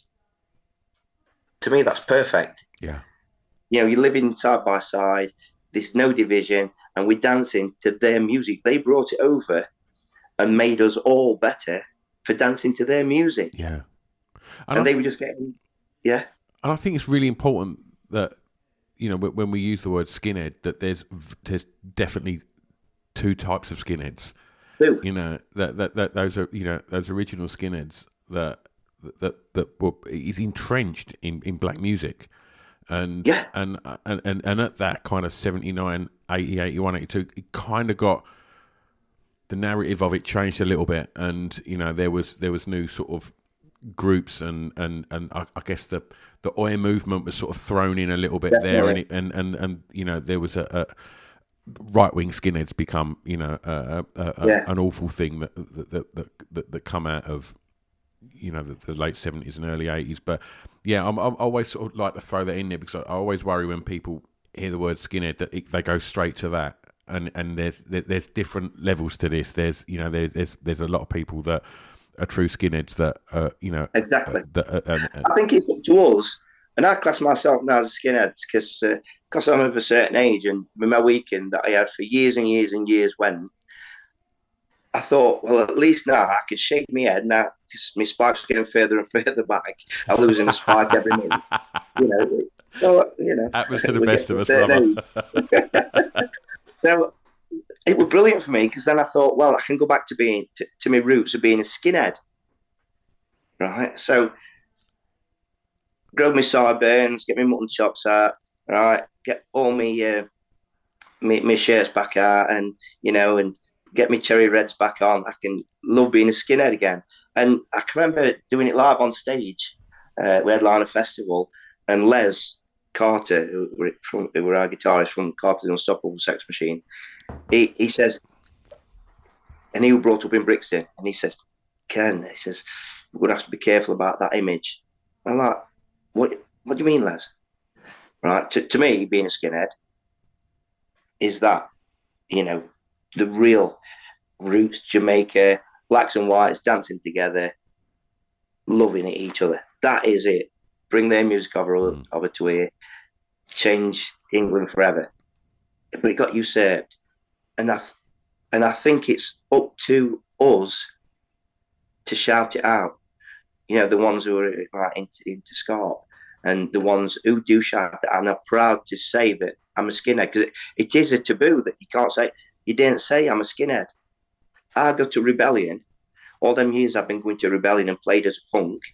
To me, that's perfect. Yeah. You know, you're living side by side. There's no division, and we're dancing to their music. They brought it over and made us all better for dancing to their music. Yeah. And, and they were just getting, yeah. And I think it's really important that, you know, when we use the word skinhead, that there's there's definitely two types of skinheads. Two. You know, that, that, that those are, you know, those original skinheads that that that, that is entrenched in, in black music. And, yeah. and and and and at that kind of seventy-nine, eighty, eighty-one, eighty-two, it kind of got, the narrative of it changed a little bit, and you know there was there was new sort of groups, and and and I, I guess the the Oi movement was sort of thrown in a little bit Definitely. there, and, it, and and and you know there was a, a right wing skinheads become you know a, a, a, yeah. an awful thing that that that that, that, that come out of you know the, the late seventies and early eighties, but. Yeah, I'm, I'm always sort of like to throw that in there, because I always worry when people hear the word skinhead that it, they go straight to that, and and there's there's different levels to this. There's you know there's there's, there's a lot of people that are true skinheads that uh, you know exactly. Uh, that, uh, um, uh, I think it's up to us, and I class myself now as a skinhead because because uh, I'm of a certain age, and with my weekend that I had for years and years and years when. I thought, well, at least now I can shake my head now because my spikes are getting further and further back. I'm losing a spike every minute. You know, it, well, you know. Happens to the best of us, brother. Now, it was brilliant for me because then I thought, well, I can go back to being to, to my roots of being a skinhead, right? So, grow my sideburns, get my mutton chops out, right? Get all my uh, my, my shirts back out, and you know, and. Get me cherry reds back on. I can love being a skinhead again. And I can remember doing it live on stage. Uh, we headlined a festival, and Les Carter, who were, from, who were our guitarist from Carter's Unstoppable Sex Machine, he, he says, and he was brought up in Brixton, and he says, Ken, he says, we're going to have to be careful about that image. I'm like, what, what do you mean, Les? Right? To, to me, being a skinhead is that, you know, the real roots, Jamaica, blacks and whites dancing together, loving each other. That is it. Bring their music over, mm. over to here, change England forever. But it got usurped, and I, and I think it's up to us to shout it out. You know, the ones who are like, into, into ska, and the ones who do shout it out and are proud to say that I'm a skinhead, because it, it is a taboo that you can't say. You didn't say I'm a skinhead. I go to Rebellion. All them years I've been going to Rebellion and played as a punk.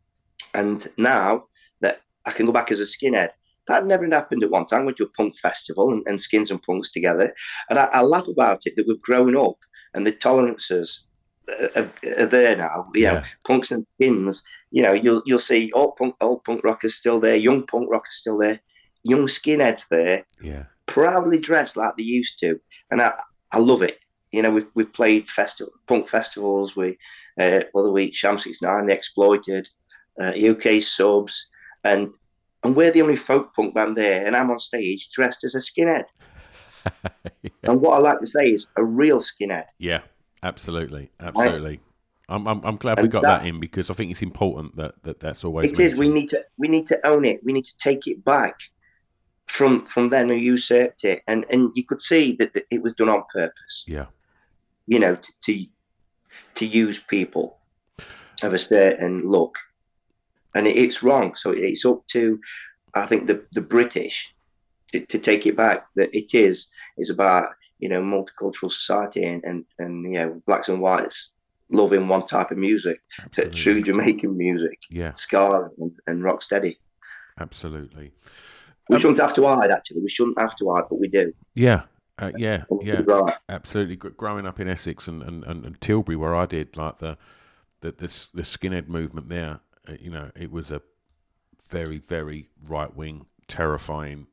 And now that I can go back as a skinhead, that never happened at one time. I went to a punk festival and, and skins and punks together. And I, I laugh about it that we've grown up and the tolerances are, are there now. You know, yeah. Punks and skins, you know, you'll you'll see old punk, old punk rockers still there, young punk rockers still there, young skinheads there, yeah, proudly dressed like they used to. And I, I love it. You know, we've we've played festival punk festivals. We uh, other week Sham sixty-nine, The Exploited, uh, U K Subs, and and we're the only folk punk band there. And I'm on stage dressed as a skinhead. yeah. And what I like to say is a real skinhead. Yeah, absolutely, absolutely. Right? I'm I'm I'm glad and we got that, that in, because I think it's important that, that that's always. It mentioned. is. We need to we need to own it. We need to take it back. From from then who usurped it, and and you could see that, that it was done on purpose. Yeah, you know, to to, to use people of a certain look, and it, it's wrong. So it's up to, I think, the the British to, to take it back. That it is is about you know multicultural society and and, and you know blacks and whites loving one type of music, true Jamaican music, yeah, ska and, and rock steady. Absolutely. We shouldn't have to hide, actually. We shouldn't have to hide, but we do. Yeah, uh, yeah, yeah, right. Absolutely. Growing up in Essex and, and, and Tilbury, where I did, like the the the, the skinhead movement there, uh, you know, it was a very, very right-wing, terrifying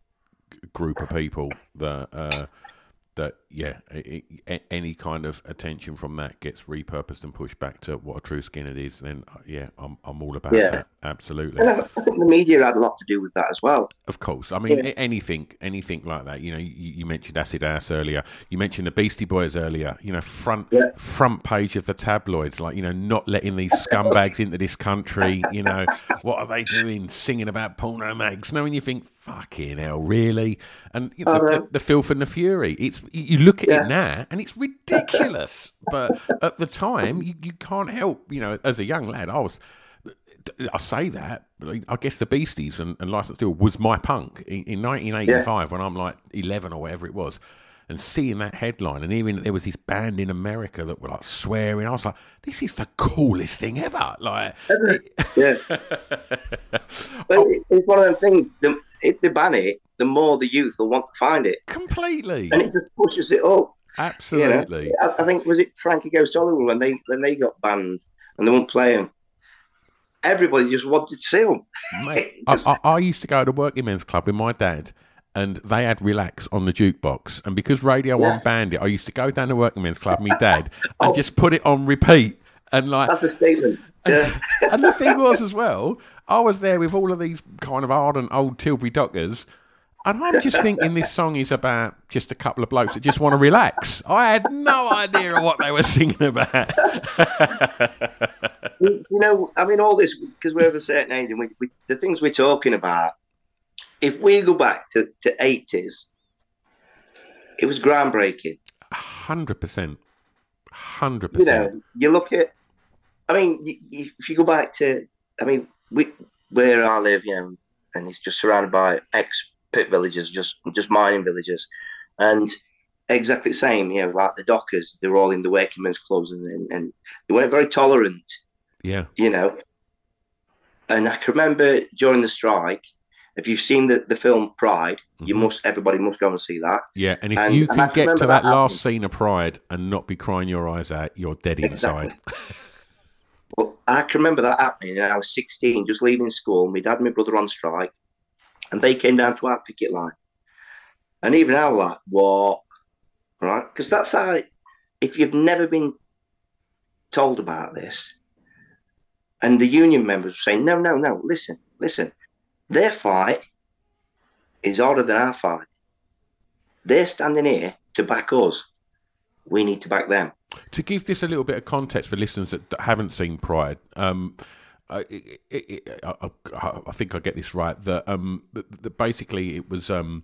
g- group of people that, uh, that yeah, it, it, any kind of attention from that gets repurposed and pushed back to what a true skinhead is, then, uh, yeah, I'm I'm all about yeah. that. Absolutely. And I, I think the media had a lot to do with that as well. Of course. I mean, yeah. anything anything like that. You know, you, you mentioned Acid House earlier. You mentioned the Beastie Boys earlier. You know, front yeah. front page of the tabloids, like, you know, not letting these scumbags into this country. You know, what are they doing? Singing about porno mags. No, when you think, fucking hell, really? And you know, uh, the, the filth and the fury. It's you look at yeah. it now, and it's ridiculous. But at the time, you, you can't help. You know, as a young lad, I was. I say that, but I guess the Beasties and, and Licensed to Ill was my punk in, in nineteen eighty-five yeah. when I'm like eleven or whatever it was. and seeing that headline and hearing that there was this band in America that were like swearing, I was like, this is the coolest thing ever. Like, yeah. But oh, it's one of them things. The, if they ban it, the more the youth will want to find it. Completely. And it just pushes it up. Absolutely. You know? I, I think, was it Frankie Goes to Hollywood when they when they got banned and they wouldn't play them? Everybody just wanted to see them. Mate, just... I, I, I used to go to the working men's club with my dad, and they had Relax on the jukebox. And because Radio yeah. One banned it, I used to go down to working men's club with my dad and oh, just put it on repeat. And like that's a statement. Yeah. And, and the thing was as well, I was there with all of these kind of ardent old Tilbury Dockers, and I'm just thinking this song is about just a couple of blokes that just want to relax. I had no idea what they were singing about. You know, I mean, all this, because we're of a certain age, and we, we, the things we're talking about, if we go back to the eighties, it was groundbreaking. one hundred percent. one hundred percent. You know, you look at, I mean, you, you, if you go back to, I mean, we, where I live, you know, and it's just surrounded by ex-pit villages, just just mining villages, and exactly the same, you know, like the Dockers, they were all in the working men's clubs, and, and, and they weren't very tolerant. Yeah. You know, and I can remember during the strike, if you've seen the, the film Pride, mm-hmm. you must, everybody must go and see that. Yeah, and if and, you can get to that, that last scene of Pride and not be crying your eyes out, you're dead exactly. inside. Well, I can remember that happening, and I was sixteen, just leaving school. My dad and my brother on strike, and they came down to our picket line. And even I was like, what? Right? Because that's how, if you've never been told about this, and the union members were saying, no, no, no, listen, listen. Their fight is harder than our fight. They're standing here to back us. We need to back them. To give this a little bit of context for listeners that, that haven't seen Pride, um, I, it, it, I, I, I think I get this right. That, um, that, that basically it was um,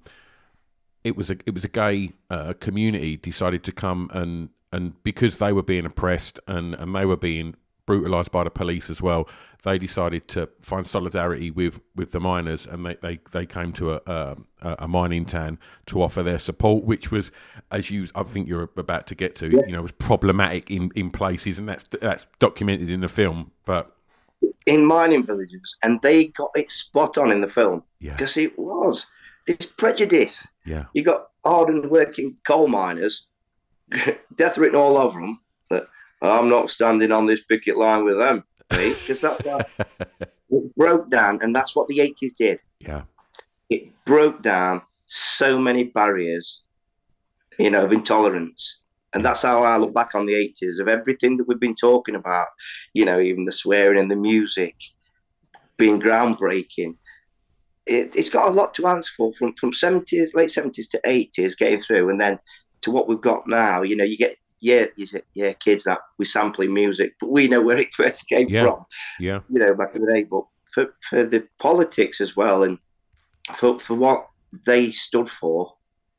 it was a it was a gay uh, community decided to come and and because they were being oppressed and, and they were being brutalised by the police as well, they decided to find solidarity with, with the miners, and they, they, they came to a, a a mining town to offer their support, which was, as you I think you're about to get to, yeah. you know, was problematic in, in places, and that's that's documented in the film. But in mining villages, and they got it spot on in the film because yeah. it was this prejudice. Yeah, you got ardent working coal miners, death written all over them. That I'm not standing on this picket line with them. Because that's that. It broke down, and that's what the eighties did. Yeah, it broke down so many barriers, you know, of intolerance, and that's how I look back on the eighties of everything that we've been talking about. You know, even the swearing and the music being groundbreaking. It, it's got a lot to answer for from from seventies, late seventies to eighties, getting through, and then to what we've got now. You know, you get. Yeah, yeah, kids that we sampling music, but we know where it first came yeah. from. Yeah, you know, back in the day. But for, for the politics as well, and for for what they stood for,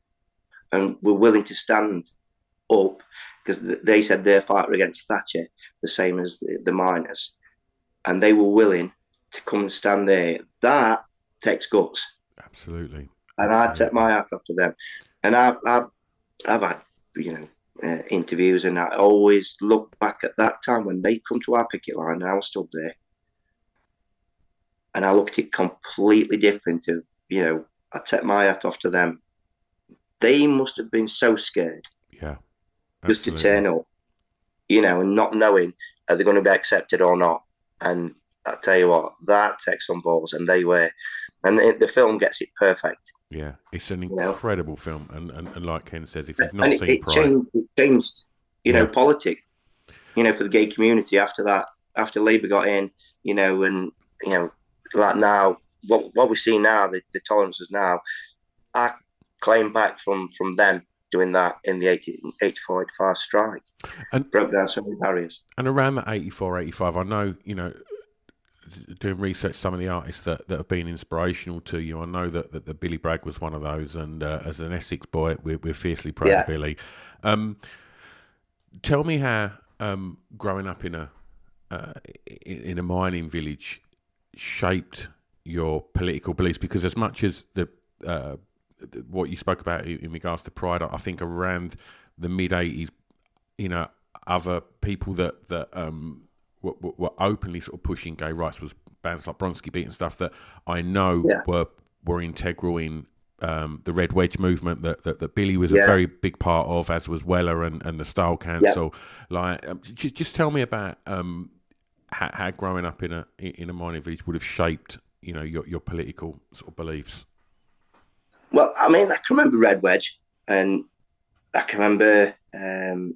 and were willing to stand up, because they said their fight were against Thatcher, the same as the, the miners, and they were willing to come and stand there. That takes guts. Absolutely. And I take my hat off to them. And I've I've I've had you know. Uh, interviews, and I always look back at that time when they come to our picket line and I was stood there, and I looked at it completely different. To you know, I take my hat off to them. They must have been so scared, yeah, just to turn up, you know, and not knowing are they going to be accepted or not. And I tell you what, that takes some balls, and they were, and the, the film gets it perfect. Yeah, it's an incredible you know? film, and, and, and like Ken says, if you've not and seen it, it Pride, changed, it changed, you yeah. know, politics, you know, for the gay community after that, after Labour got in, you know, and you know, like now, what what we see now, the, the tolerances now, I claim back from from them doing that in the eighty-four eighty-five strike, and broke down so many barriers. And around the eighty-four eighty-five, I know, you know, doing research, some of the artists that, that have been inspirational to you, I know that, that, that Billy Bragg was one of those, and uh, as an Essex boy, we're, we're fiercely proud yeah. of Billy. Um, tell me how um, growing up in a uh, in, in a mining village shaped your political beliefs, because as much as the uh, what you spoke about in regards to Pride, I think around the mid eighties, you know, other people that that um, were, were openly sort of pushing gay rights was bands like Bronski Beat and stuff that I know yeah. were were integral in um, the Red Wedge movement that that, that Billy was yeah. a very big part of, as was Weller and, and the Style Council. Yeah. Like, um, just, just tell me about um, how, how growing up in a in a mining village would have shaped, you know, your your political sort of beliefs. Well, I mean, I can remember Red Wedge, and I can remember um,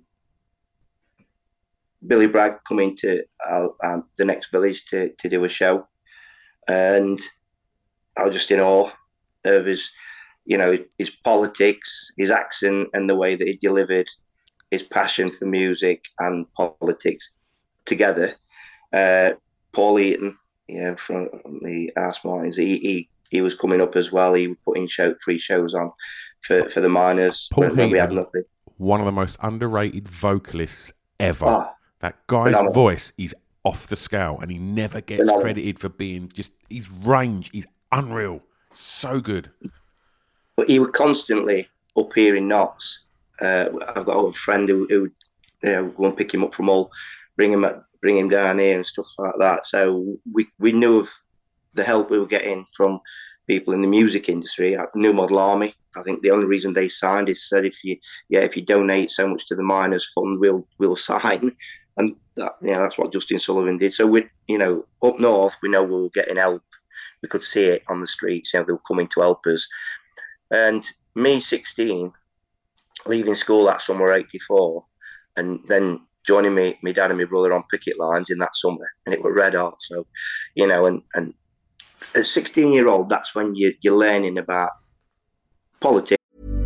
Billy Bragg coming to uh, uh, the next village to, to do a show, and I was just in awe of his, you know, his politics, his accent, and the way that he delivered his passion for music and politics together. Uh, Paul Eaton, you know, from the Arse Martins, he, he he was coming up as well. He was putting show free shows on for, for the miners Paul when, when we had nothing. One of the most underrated vocalists ever. Oh, that guy's phenomenal. voice is off the scale, and he never gets Phenomenal. credited for being just his range is unreal. So good. But he was constantly up here in Notts. Uh, I've got a friend who, who you know, go and pick him up from Hull, bring him bring him down here and stuff like that. So we we knew of the help we were getting from people in the music industry. New Model Army, I think the only reason they signed is said if you yeah if you donate so much to the miners fund, we'll we'll sign, and that, you know, that's what Justin Sullivan did. So we you know up north we know we were getting help. We could see it on the streets. You know, they were coming to help us. And me, sixteen, leaving school that summer eighty-four, and then joining me, my dad and my brother on picket lines in that summer, and it was red hot. So, you know, and and as sixteen year old, that's when you you're learning about politics.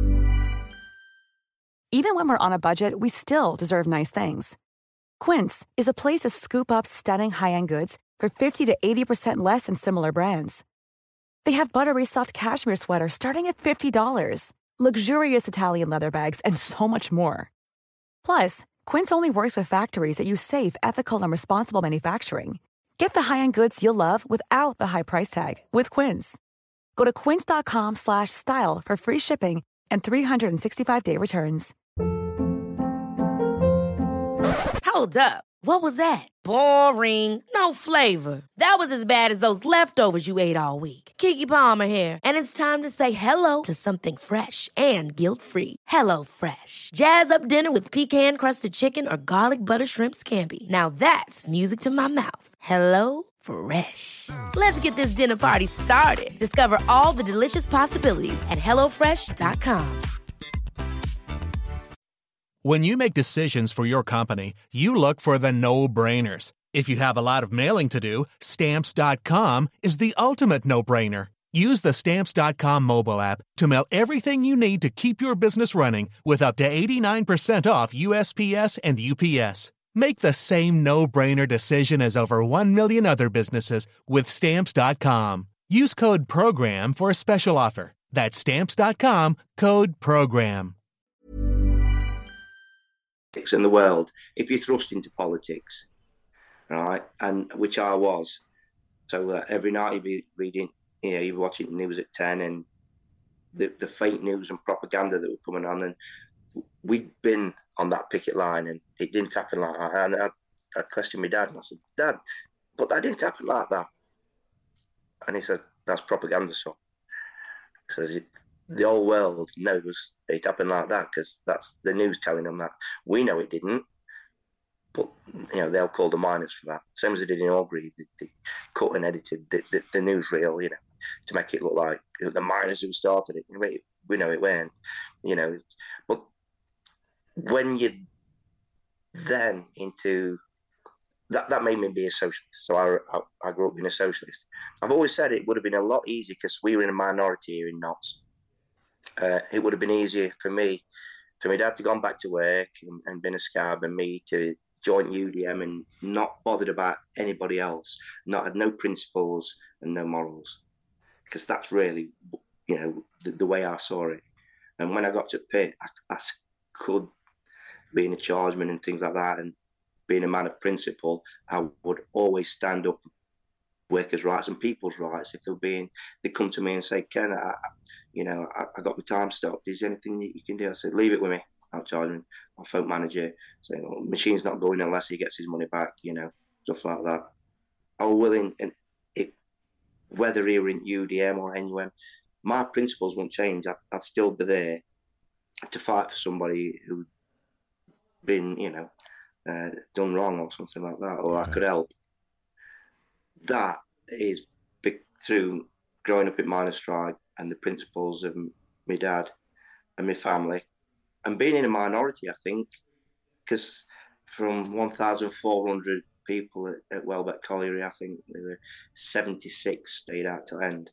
Even when we're on a budget, we still deserve nice things. Quince is a place to scoop up stunning high-end goods for fifty to eighty percent less than similar brands. They have buttery soft cashmere sweaters starting at fifty dollars, luxurious Italian leather bags, and so much more. Plus, Quince only works with factories that use safe, ethical, and responsible manufacturing. Get the high-end goods you'll love without the high price tag with Quince. Go to quince.com slash style for free shipping and three sixty-five day returns. Hold up. What was that? Boring. No flavor. That was as bad as those leftovers you ate all week. Keke Palmer here, and it's time to say hello to something fresh and guilt-free. Hello Fresh. Jazz up dinner with pecan-crusted chicken or garlic butter shrimp scampi. Now that's music to my mouth. Hello Fresh. Let's get this dinner party started. Discover all the delicious possibilities at hello fresh dot com. When you make decisions for your company, you look for the no-brainers. If you have a lot of mailing to do, Stamps dot com is the ultimate no-brainer. Use the Stamps dot com mobile app to mail everything you need to keep your business running with up to eighty-nine percent off U S P S and U P S. Make the same no-brainer decision as over one million other businesses with Stamps dot com. Use code PROGRAM for a special offer. That's Stamps dot com, code PROGRAM. In the world, if you thrust into politics, right, and which I was, so uh, every night you'd be reading, you know, you'd be watching the news at ten, and the the fake news and propaganda that were coming on, and we'd been on that picket line, and it didn't happen like that. And I, I questioned my dad, and I said, "Dad, but that didn't happen like that." And he said, "That's propaganda, son." He says it. The whole world knows it happened like that because that's the news telling them that. We know it didn't, but you know they'll call the miners for that. Same as they did in Orgreave, they, they cut and edited the, the, the newsreel, you know, to make it look like the miners who started it. We know it weren't, you know. But when you then into that, that made me be a socialist. So I, I, I grew up being a socialist. I've always said it would have been a lot easier because we were in a minority here in Notts. Uh, it would have been easier for me, for my dad to gone back to work and, and been a scab, and me to join U D M and not bothered about anybody else, not had no principles and no morals, because that's really, you know, the, the way I saw it. And when I got to Pitt, I, I could, being a chargeman and things like that, and being a man of principle, I would always stand up workers' rights and people's rights. If they're being, they come to me and say, Ken, I, you know, I, I got my time stopped. Is there anything that you can do? I said, leave it with me. I'll charge him. I'll phone manager. Say, oh, machine's not going unless he gets his money back, you know, stuff like that. I'm willing, and it, whether you're in U D M or N U M, my principles won't change. I'd, I'd still be there to fight for somebody who'd been, you know, uh, done wrong or something like that, or yeah. I could help. That is big through growing up in Miners Strike and the principles of my dad and my family, and being in a minority, I think, because from one thousand four hundred people at, at Welbeck Colliery, I think there were seventy-six stayed out till end.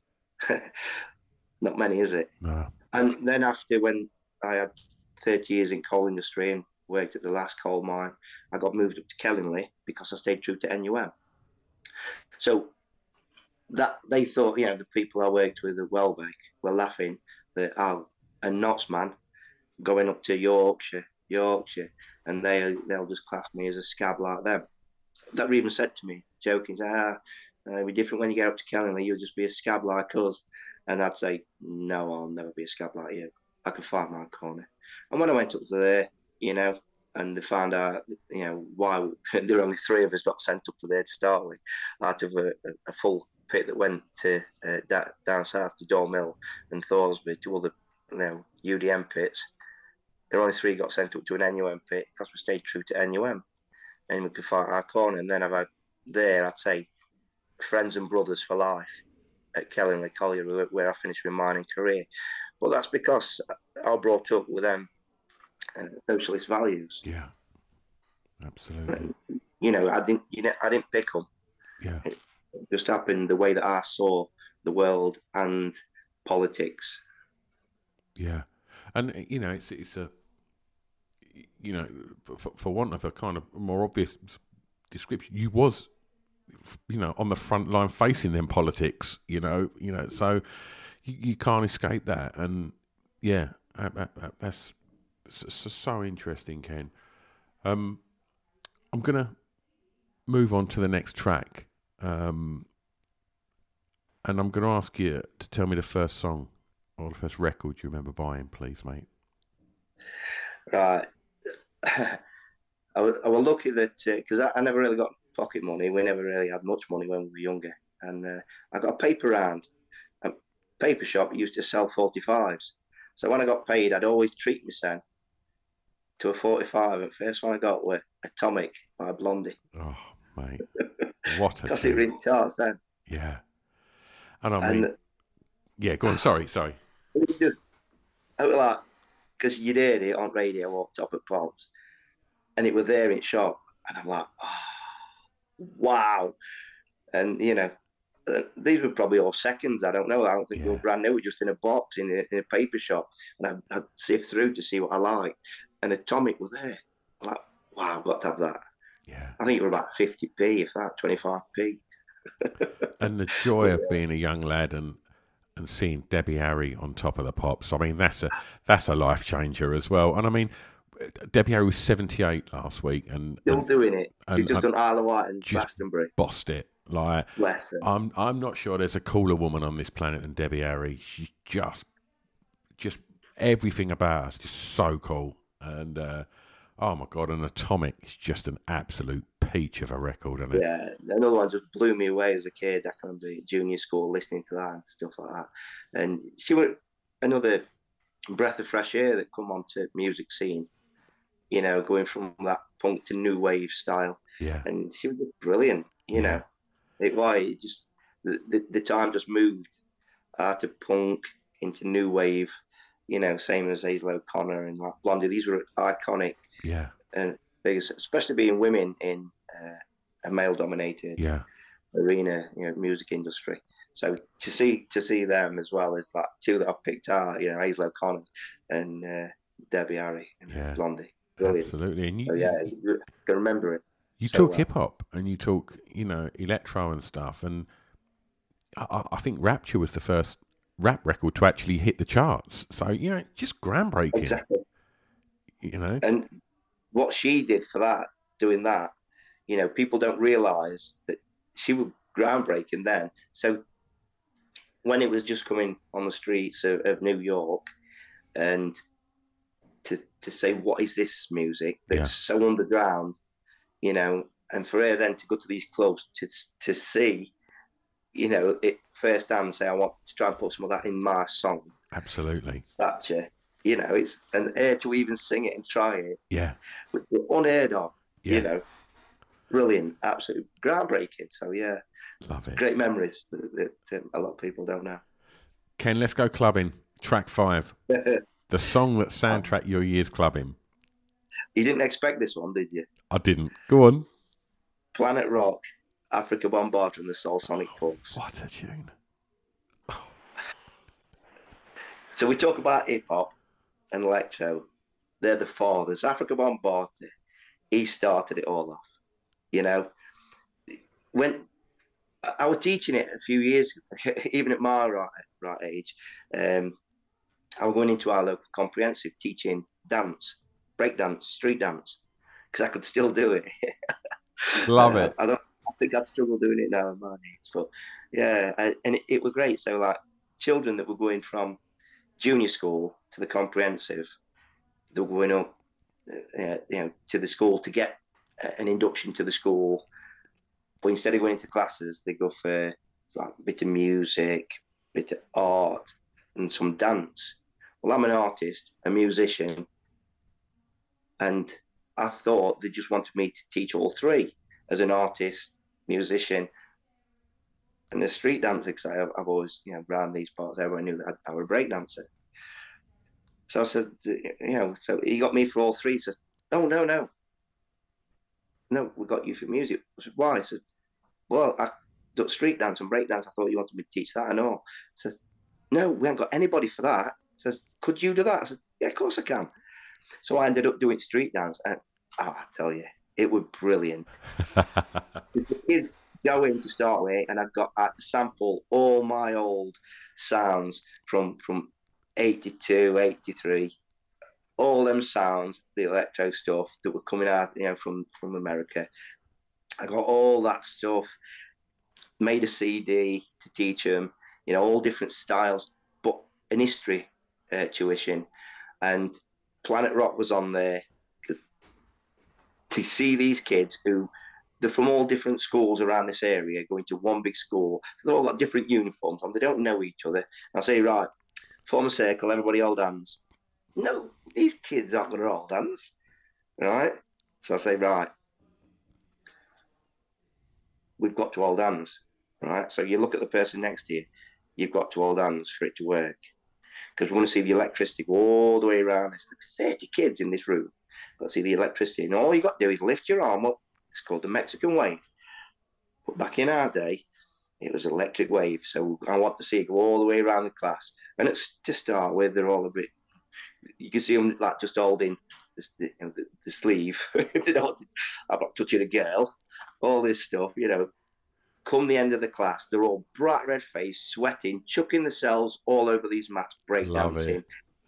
Not many, is it? No. And then after, when I had thirty years in coal industry and worked at the last coal mine, I got moved up to Kellingley because I stayed true to N U M. So that they thought, you know, the people I worked with at Welbeck were laughing that I'll a Notts man going up to Yorkshire, Yorkshire, and they they'll just class me as a scab like them. That were even said to me, joking, ah, it'll be different when you get up to Kellingley. You'll just be a scab like us. And I'd say, no, I'll never be a scab like you. I can fight my corner. And when I went up to there, you know, and they found out, you know, why there were only three of us got sent up to there to start with, out of a, a full pit that went to uh, da- down south to Dore Mill and Thorsby to other, you know, U D M pits. There were only three got sent up to an N U M pit because we stayed true to N U M, and we could fight our corner. And then I've had there, I'd say, friends and brothers for life at Kellingley Colliery, where I finished my mining career. But that's because I brought up with them uh, socialist values. Yeah, absolutely. You know, I didn't, you know, I didn't pick them. Yeah, it just happened the way that I saw the world and politics. Yeah, and you know, it's it's a, you know, for, for want of a kind of more obvious description, you was, you know, on the front line facing them politics, you know, you know, so you, you can't escape that. And yeah, that, that, that's so, so interesting, Ken. Um, I'm going to move on to the next track. Um, and I'm going to ask you to tell me the first song or the first record you remember buying, please, mate. Right. I was, I was lucky that, because uh, I, I never really got pocket money. We never really had much money when we were younger. And uh, I got a paper round. A paper shop used to sell forty-fives. So when I got paid, I'd always treat myself to a forty-five. And the first one I got was Atomic by Blondie. Oh, mate. What a Because it really charts then. Yeah. And I mean, and, yeah, go on. Sorry, sorry. It just, I was like, because you'd heard it on radio or Top of Pops, and it was there in shop. And I'm like, oh, wow. And, you know, uh, these were probably all seconds. I don't know. I don't think yeah. they were brand new. Just in a box in a, in a paper shop. And I'd, I'd sift through to see what I like. And Atomic was there. I'm like, wow, I've got to have that. Yeah. I think it was about fifty p, if that, twenty-five p. And the joy of being a young lad and, and seeing Debbie Harry on Top of the Pops. I mean, that's a that's a life changer as well. And I mean, Debbie Harry was seventy-eight last week, and still and, doing it. She's just and, done Isle of Wight and Glastonbury. Bossed it. Like, bless her. I'm I'm not sure there's a cooler woman on this planet than Debbie Harry. She's just just everything about her is just so cool. And uh, oh my god, an Atomic is just an absolute peach of a record, isn't it? Yeah, another one just blew me away as a kid. I can remember junior school listening to that and stuff like that. And she was another breath of fresh air that come onto music scene. You know, going from that punk to new wave style. Yeah. And she was brilliant. You yeah. know, it was it just the, the the time just moved out of punk into new wave. You know, same as Hazel O'Connor and like Blondie. These were iconic. Yeah. And especially being women in uh, a male-dominated yeah. arena, you know, music industry. So to see to see them as well as that two that I picked out, you know, Hazel O'Connor and uh, Debbie Harry and yeah. Blondie. Brilliant. Absolutely. And you, so, yeah, you can remember it. You so talk well. hip hop and you talk, you know, electro and stuff. And I, I think Rapture was the first rap record to actually hit the charts. So, you know, just groundbreaking. Exactly. You know? And what she did for that, doing that, you know, people don't realise that she was groundbreaking then. So when it was just coming on the streets of, of New York, and to to say, what is this music that's yeah. so underground, you know, and for her then to go to these clubs to to see, you know, it firsthand and say, I want to try and put some of that in my song. Absolutely. Thatcher, you know, it's, and her to even sing it and try it. Yeah. Unheard of, yeah. you know. Brilliant, absolutely groundbreaking. So, yeah. Love it. Great memories that, that um, a lot of people don't know. Ken, let's go clubbing. Track five. The song that soundtracked your year's clubbing. You didn't expect this one, did you? I didn't. Go on. Planet Rock, Africa Bombardment and the Soul Sonic Force. What a tune. Oh. So we talk about hip-hop and electro. They're the fathers. Africa Bombardment, he started it all off. You know? When I was teaching it a few years ago, even at my right, right age, um, I was going into our local comprehensive teaching dance, break dance, street dance, because I could still do it. Love uh, it. I don't I think I'd struggle doing it now at my age, but yeah, I, and it, it was great. So like children that were going from junior school to the comprehensive, they were going up, uh, you know, to the school to get an induction to the school. But instead of going into classes, they go for like a bit of music, a bit of art, and some dance. Well, I'm an artist, a musician, and I thought they just wanted me to teach all three as an artist, musician, and a street dancer, because I've, I've always, you know, around these parts, everyone knew that I was a break dancer. So I said, you know, so he got me for all three. He said, no, no, no. No, we got you for music. I said, why? I said, well, I do street dance and break dance. I thought you wanted me to teach that and all. He says, no, we haven't got anybody for that. He says, could you do that? I said, yeah, of course I can. So I ended up doing street dance, and oh, I tell you, it was brilliant. The kids go in to start with, and I got I had to sample all my old sounds from from eighty-two, eighty-three, all them sounds, the electro stuff that were coming out, you know, from from America. I got all that stuff, made a C D to teach them, you know, all different styles, but an history uh, tuition, and Planet Rock was on there. To see these kids who, they're from all different schools around this area, going to one big school, so they've all got different uniforms on, they don't know each other. And I say, right, form a circle, everybody hold hands. No, these kids aren't going to hold hands, right? So I say, right, we've got to hold hands, right? So you look at the person next to you, you've got to hold hands for it to work. Because we want to see the electricity go all the way around. There's thirty kids in this room. Got to see the electricity. And all you got to do is lift your arm up. It's called the Mexican wave. But back in our day, it was electric wave. So I want to see it go all the way around the class. And it's to start with, they're all a bit, you can see them like just holding the, you know, the, the sleeve. They don't, I'm not touching a girl. All this stuff, you know. Come the end of the class, they're all bright red faced, sweating, chucking themselves all over these mats, breakdancing.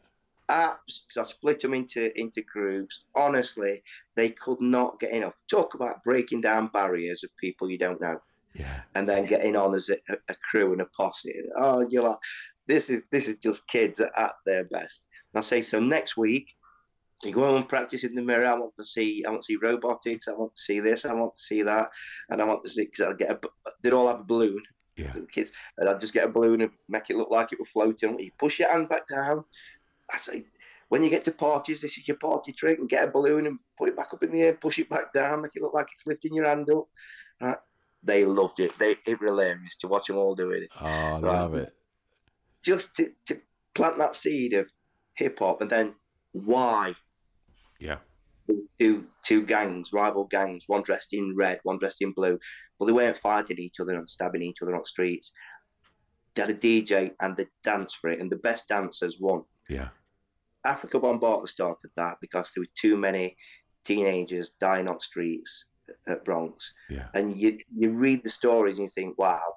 Uh, so I split them into, into groups. Honestly, they could not get enough. Talk about breaking down barriers of people you don't know. Yeah. And then getting on as a, a crew and a posse. Oh, you're like, this is this is just kids at their best. And I say, so next week, you go and practice in the mirror. I want to see, I want to see robotics. I want to see this. I want to see that, and I want to see. Because I'll get a. They'd all have a balloon. Yeah. So the kids, and I'd just get a balloon and make it look like it was floating. You push your hand back down. I say, when you get to parties, this is your party trick, and get a balloon and put it back up in the air, push it back down, make it look like it's lifting your hand up. Right? They loved it. They it was hilarious to watch them all doing it. Oh, I right? love just, it. Just to, to plant that seed of hip hop, and then why? Yeah. Two two gangs, rival gangs, one dressed in red, one dressed in blue. Well, they weren't fighting each other and stabbing each other on streets. They had a D J and they danced for it, and the best dancers won. Yeah. Africa Bombardment started that because there were too many teenagers dying on streets at Bronx. Yeah. And you you read the stories and you think, wow,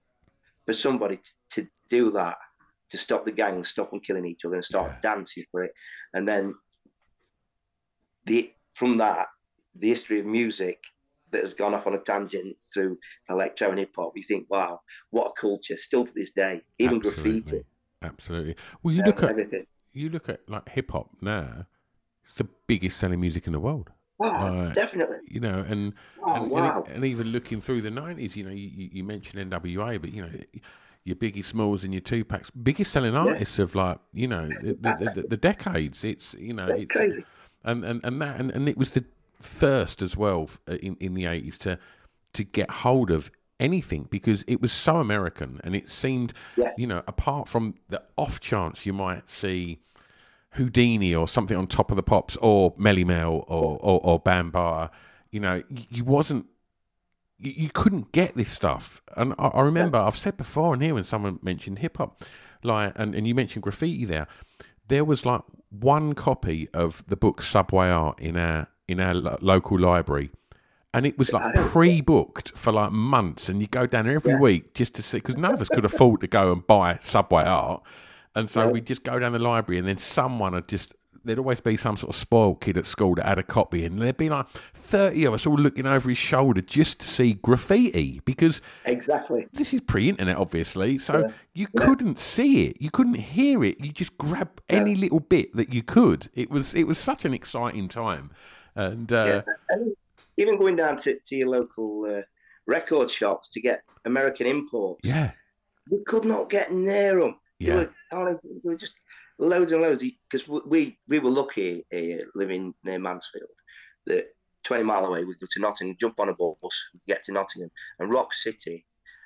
for somebody to, to do that, to stop the gangs, stop them killing each other and start yeah. dancing for it. And then the from that, the history of music that has gone off on a tangent through electro and hip hop. You think, wow, what a culture! Still to this day, even Absolutely. graffiti. Absolutely. Well, you Yeah, look at everything. you look at like hip hop now. It's the biggest selling music in the world. Wow, Like, definitely. You know, and Oh, and, wow. and and even looking through the nineties, you know, you, you you mentioned N W A, but you know, your Biggie Smalls and your Tupacs, biggest selling artists of like, you know, the, the, the, the decades. It's you know, That's it's crazy. and and and that and, and it was the thirst as well in in the eighties to to get hold of anything, because it was so American, and it seemed, Yeah. you know, apart from the off chance you might see Houdini or something on Top of the Pops or Melly Mel or, or, or Bambaataa, you know, you, you wasn't, you, you couldn't get this stuff. And I, I remember I've said before in here when someone mentioned hip hop, like, and, and you mentioned graffiti there, there was like one copy of the book Subway Art in our in our lo- local library. And it was like pre-booked for like months, and you go down there every Yeah. week just to see, because none of us could afford to go and buy Subway Art. And so Yeah. we'd just go down the library, and then someone would just, there'd always be some sort of spoiled kid at school that had a copy, and there'd be like thirty of us all looking over his shoulder just to see graffiti, because Exactly. this is pre-internet, obviously, so Yeah. you couldn't see it, you couldn't hear it, you just grab any little bit that you could. It was it was such an exciting time. And uh, Yeah. And even going down to, to your local uh, record shops to get American imports, yeah, we could not get near them. Yeah. They were, honestly, they were just loads and loads. Because we, we were lucky uh, living near Mansfield that twenty mile away we go to Nottingham, jump on a bus, we get to Nottingham, and Rock City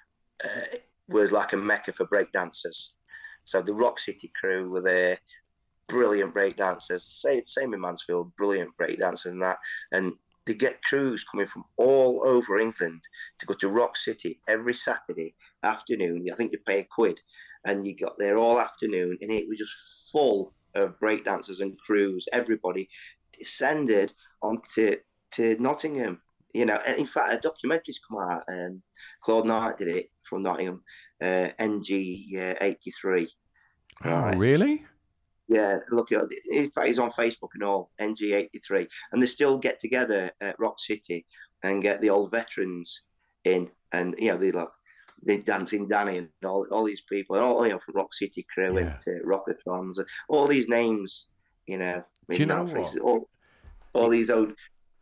uh, was like a mecca for breakdancers. So the Rock City crew were there, brilliant breakdancers. Same same in Mansfield, brilliant breakdancers and that. And they get crews coming from all over England to go to Rock City every Saturday afternoon. I think you pay a quid, and you got there all afternoon, and it was just full of breakdancers and crews. Everybody descended onto to Nottingham. You know, and in fact, a documentary's come out. Um, Claude Knight did it from Nottingham, uh, N G eighty-three. oh, Right. really? Yeah, look at it. In fact, he's on Facebook and all, N G eighty-three. And they still get together at Rock City and get the old veterans in. And, you know, they like, they Dancing Danny and all, all these people, and all, you know, from Rock City crew Yeah. into Rockatrons, all these names, you know. Do you know Nat Freeze, what? All, all these old.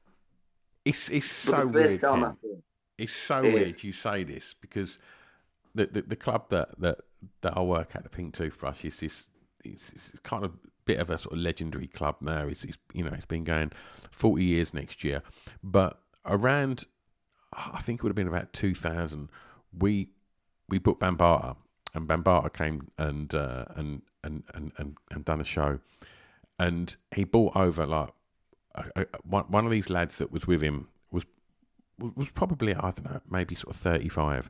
It's it's But so the first weird. time Ken. I think, It's so It weird is. you say this, because the, the the club that, that that I work at, the Pink Toothbrush, is this it's, it's kind of bit of a sort of legendary club now. It's, it's you know it's been going forty years next year, but around I think it would have been about two thousand. We we booked Bambaataa, and Bambaataa came and uh, and, and and and and done a show, and he brought over like a, a, one one of these lads that was with him was was probably, I don't know, maybe sort of thirty-five.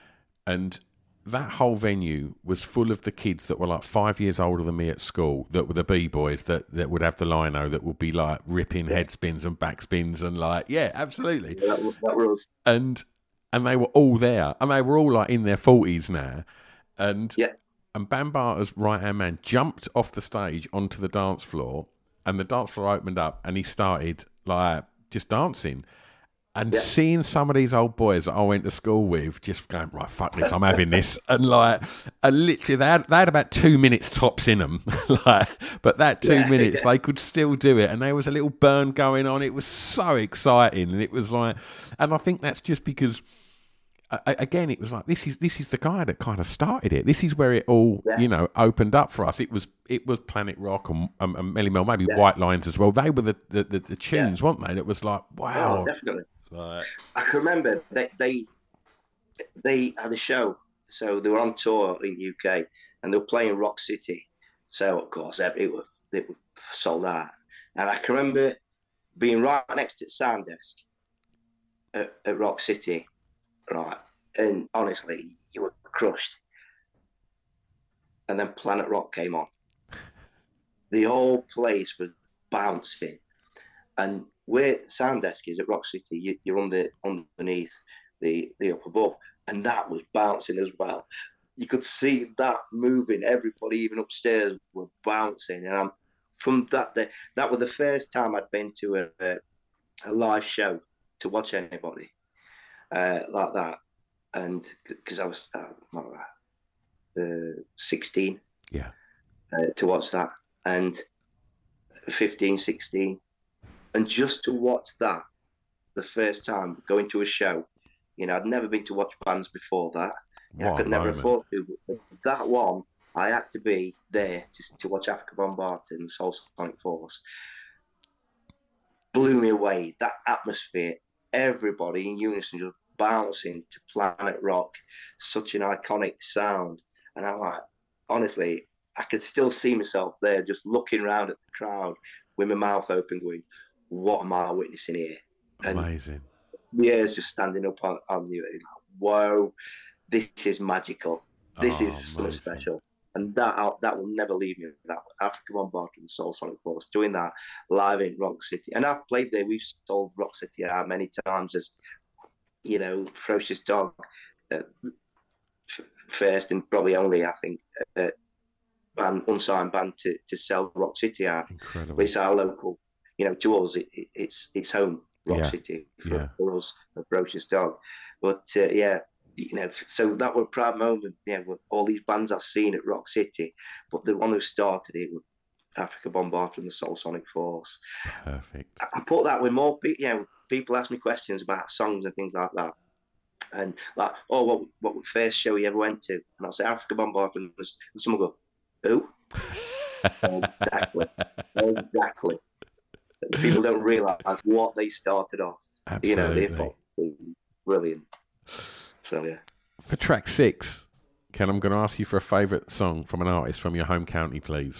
And that whole venue was full of the kids that were like five years older than me at school, that were the B-boys, that, that would have the lino, that would be like ripping head spins and back spins and like, yeah, absolutely. that, was- that was, And and they were all there. And they were all like in their forties now. And, yeah, and Bambaata's right-hand man jumped off the stage onto the dance floor, and the dance floor opened up, and he started like just dancing. And Yeah. seeing some of these old boys that I went to school with just going, right, fuck this, I'm having this. And like, and literally they had, they had about two minutes tops in them. like, but that two Yeah, minutes, yeah. they could still do it. And there was a little burn going on. It was so exciting. And it was like, and I think that's just because, I- I- again, it was like, this is this is the guy that kind of started it. This is where it all, Yeah. you know, opened up for us. It was it was Planet Rock and, um, and Melly Mel, maybe Yeah. White Lines as well. They were the, the, the, the tunes, weren't they? And it was like, wow. oh, definitely. Like, I can remember they, they they had a show, so they were on tour in the U K, and they were playing Rock City. So of course it was it was sold out, and I can remember being right next to the sound desk at, at Rock City, right, and honestly, you were crushed. And then Planet Rock came on. The whole place was bouncing, and where sound desk is at Rock City, you, you're under underneath the the up above, and that was bouncing as well. You could see that moving. Everybody, even upstairs, were bouncing, and I'm from that day. That was the first time I'd been to a, a, a live show to watch anybody uh, like that, and because I was uh, what, uh, sixteen, yeah, uh, to watch that, and fifteen, sixteen, and just to watch that the first time going to a show. You know, I'd never been to watch bands before that. What I could a never moment. afford to. But that one, I had to be there to, to watch Africa Bombarded and Soul Sonic Force. Blew me away. That atmosphere, everybody in unison just bouncing to Planet Rock, such an iconic sound. And I'm like, honestly, I could still see myself there just looking around at the crowd with my mouth open going, what am I witnessing here? And amazing. years just standing up on, on you, like, whoa, this is magical. This Oh, is something amazing. special. And that that will never leave me. That Africa Bombarded and Soul Sonic Force, doing that live in Rock City. And I've played there. We've sold Rock City out many times as, you know, Ferocious Dog, uh, f- first and probably only, I think, uh, band, unsigned band to, to sell Rock City out. Incredible. But it's our local, you know, to us, it, it, it's it's home, Rock Yeah. City, for, Yeah. for us, a Ferocious Dog. But uh, yeah, you know, so that was a proud moment, yeah, with all these bands I've seen at Rock City, but the one who started it was Africa Bombarded and the Soul Sonic Force. Perfect. I, I put that with more people, you know, people ask me questions about songs and things like that. And like, oh, what what was the first show you ever went to? And I'll say Africa Bombarded, and someone go, who? Exactly. Exactly. People don't realise what they started off. Absolutely. You know, they're brilliant. So yeah. For track six, Ken, I'm going to ask you for a favourite song from an artist from your home county, please.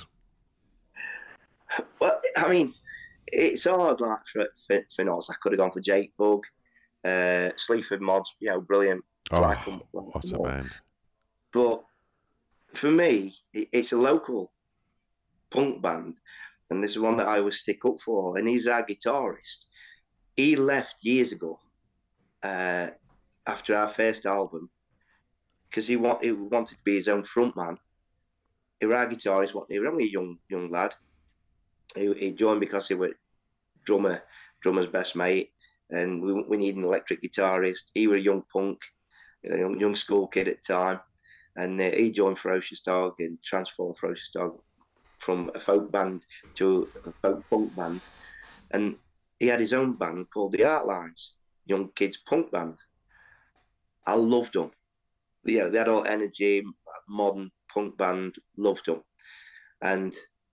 Well, I mean, it's hard. Like for for, for Nods, I could have gone for Jake Bug, uh, Sleaford Mods. You know, brilliant. Oh, Like them, like what them a all. band. But for me, it, it's a local punk band, and this is one that I always stick up for. And he's our guitarist. He left years ago. Uh, after our first album, because he, want, he wanted to be his own frontman. He was our guitarist, he was only a young young lad. He, he joined because he was drummer, drummer's best mate, and we, we needed an electric guitarist. He was a young punk, you know, young, young school kid at the time, and uh, he joined Ferocious Dog and transformed Ferocious Dog from a folk band to a folk punk band. And he had his own band called The Artlines, young kids punk band. I loved them. Yeah, they had all energy, modern punk band, loved them. And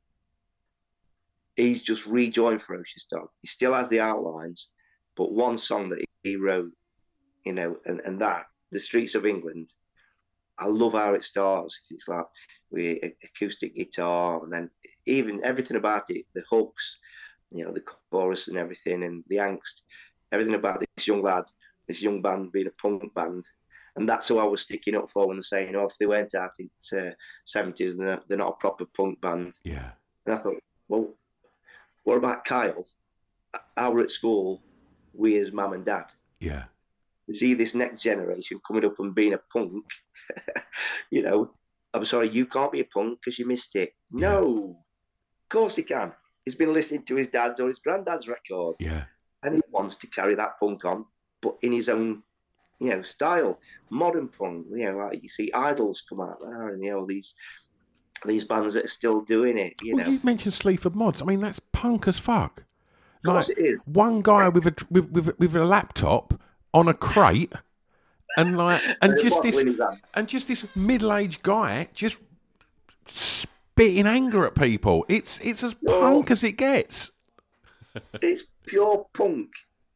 he's just rejoined Ferocious Dog. He still has the outlines, but one song that he wrote, you know, and, and that, The Streets of England, I love how it starts. It's like with acoustic guitar, and then even everything about it, the hooks, you know, the chorus and everything, and the angst, everything about this young lad, this young band being a punk band. And that's who I was sticking up for when they're saying, oh, if they went out in the uh, seventies, they're not, they're not a proper punk band. Yeah. And I thought, well, what about Kyle? I were at school with his mum and dad. Yeah. You see this next generation coming up and being a punk. You know, I'm sorry, you can't be a punk because you missed it. Yeah. No, of course he can. He's been listening to his dad's or his granddad's records. Yeah. And he wants to carry that punk on, but in his own, you know, style. Modern punk, you know, like you see Idols come out there, and, you know, these these bands that are still doing it, you Well, know. you mentioned Sleaford Mods. I mean, that's punk as fuck. Of course it is. One guy with a with, with, with a laptop on a crate, and like, and And a just bottle this, in his hand. and just this middle-aged guy just spitting anger at people. It's it's as Oh. punk as it gets. It's pure punk.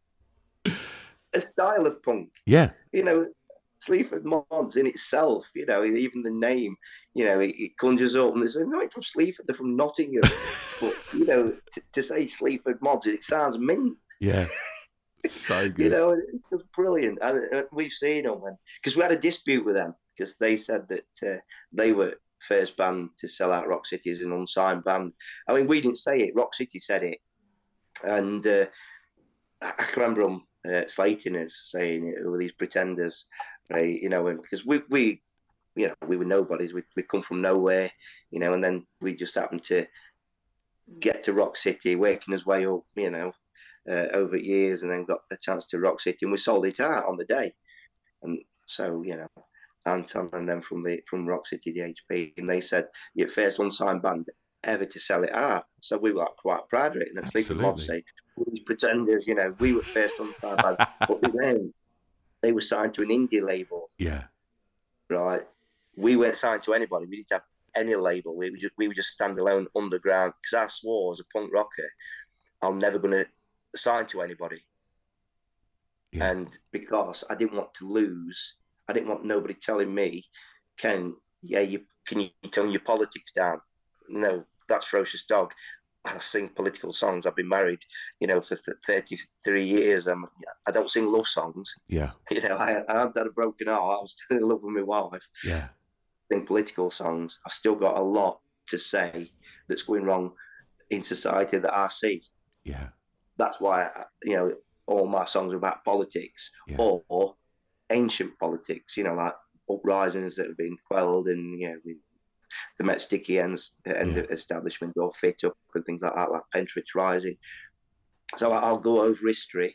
A style of punk. Yeah. You know, Sleaford Mods in itself, you know, even the name, you know, it, it conjures up, and they say, no, it's from Sleaford, they're from Nottingham. But, you know, t- to say Sleaford Mods, it sounds mint. Yeah. So good. You know, it's just brilliant. And uh, we've seen them, because we had a dispute with them, because they said that uh, they were first band to sell out Rock City as an unsigned band. I mean, we didn't say it, Rock City said it. And uh, I I can remember them uh, slating us, saying, who are these pretenders, right? You know, and because we, we, you know, we were nobodies, we we come from nowhere, you know, and then we just happened to get to Rock City, working his way up, you know, uh, over years, and then got a chance to Rock City, and we sold it out on the day. And so, you know, Anton and then from the from Rock City, the H P, and they said, you're first unsigned band ever to sell it out. So we were quite proud of it. And then Sleeping Mob say, these pretenders, you know, we were first unsigned band, but they weren't. They were signed to an indie label. Yeah. Right. We weren't signed to anybody. We didn't have any label. We were just, we were just standalone underground. Because I swore as a punk rocker, I'm never going to sign to anybody. Yeah. And because I didn't want to lose, I didn't want nobody telling me, Ken, yeah, you can you tone your politics down? No, that's Ferocious Dog. I sing political songs. I've been married, you know, for thirty-three years. I'm, I don't sing love songs. Yeah. You know, I, I had a broken heart. I was still in love with my wife. Yeah. I sing political songs. I've still got a lot to say that's going wrong in society that I see. Yeah. That's why, you know, all my songs are about politics, yeah. or, or ancient politics, you know, like uprisings that have been quelled, and, you know, the, the Met Sticky Ends and yeah. establishment all fit up and things like that, like Pentridge Rising. So I'll go over history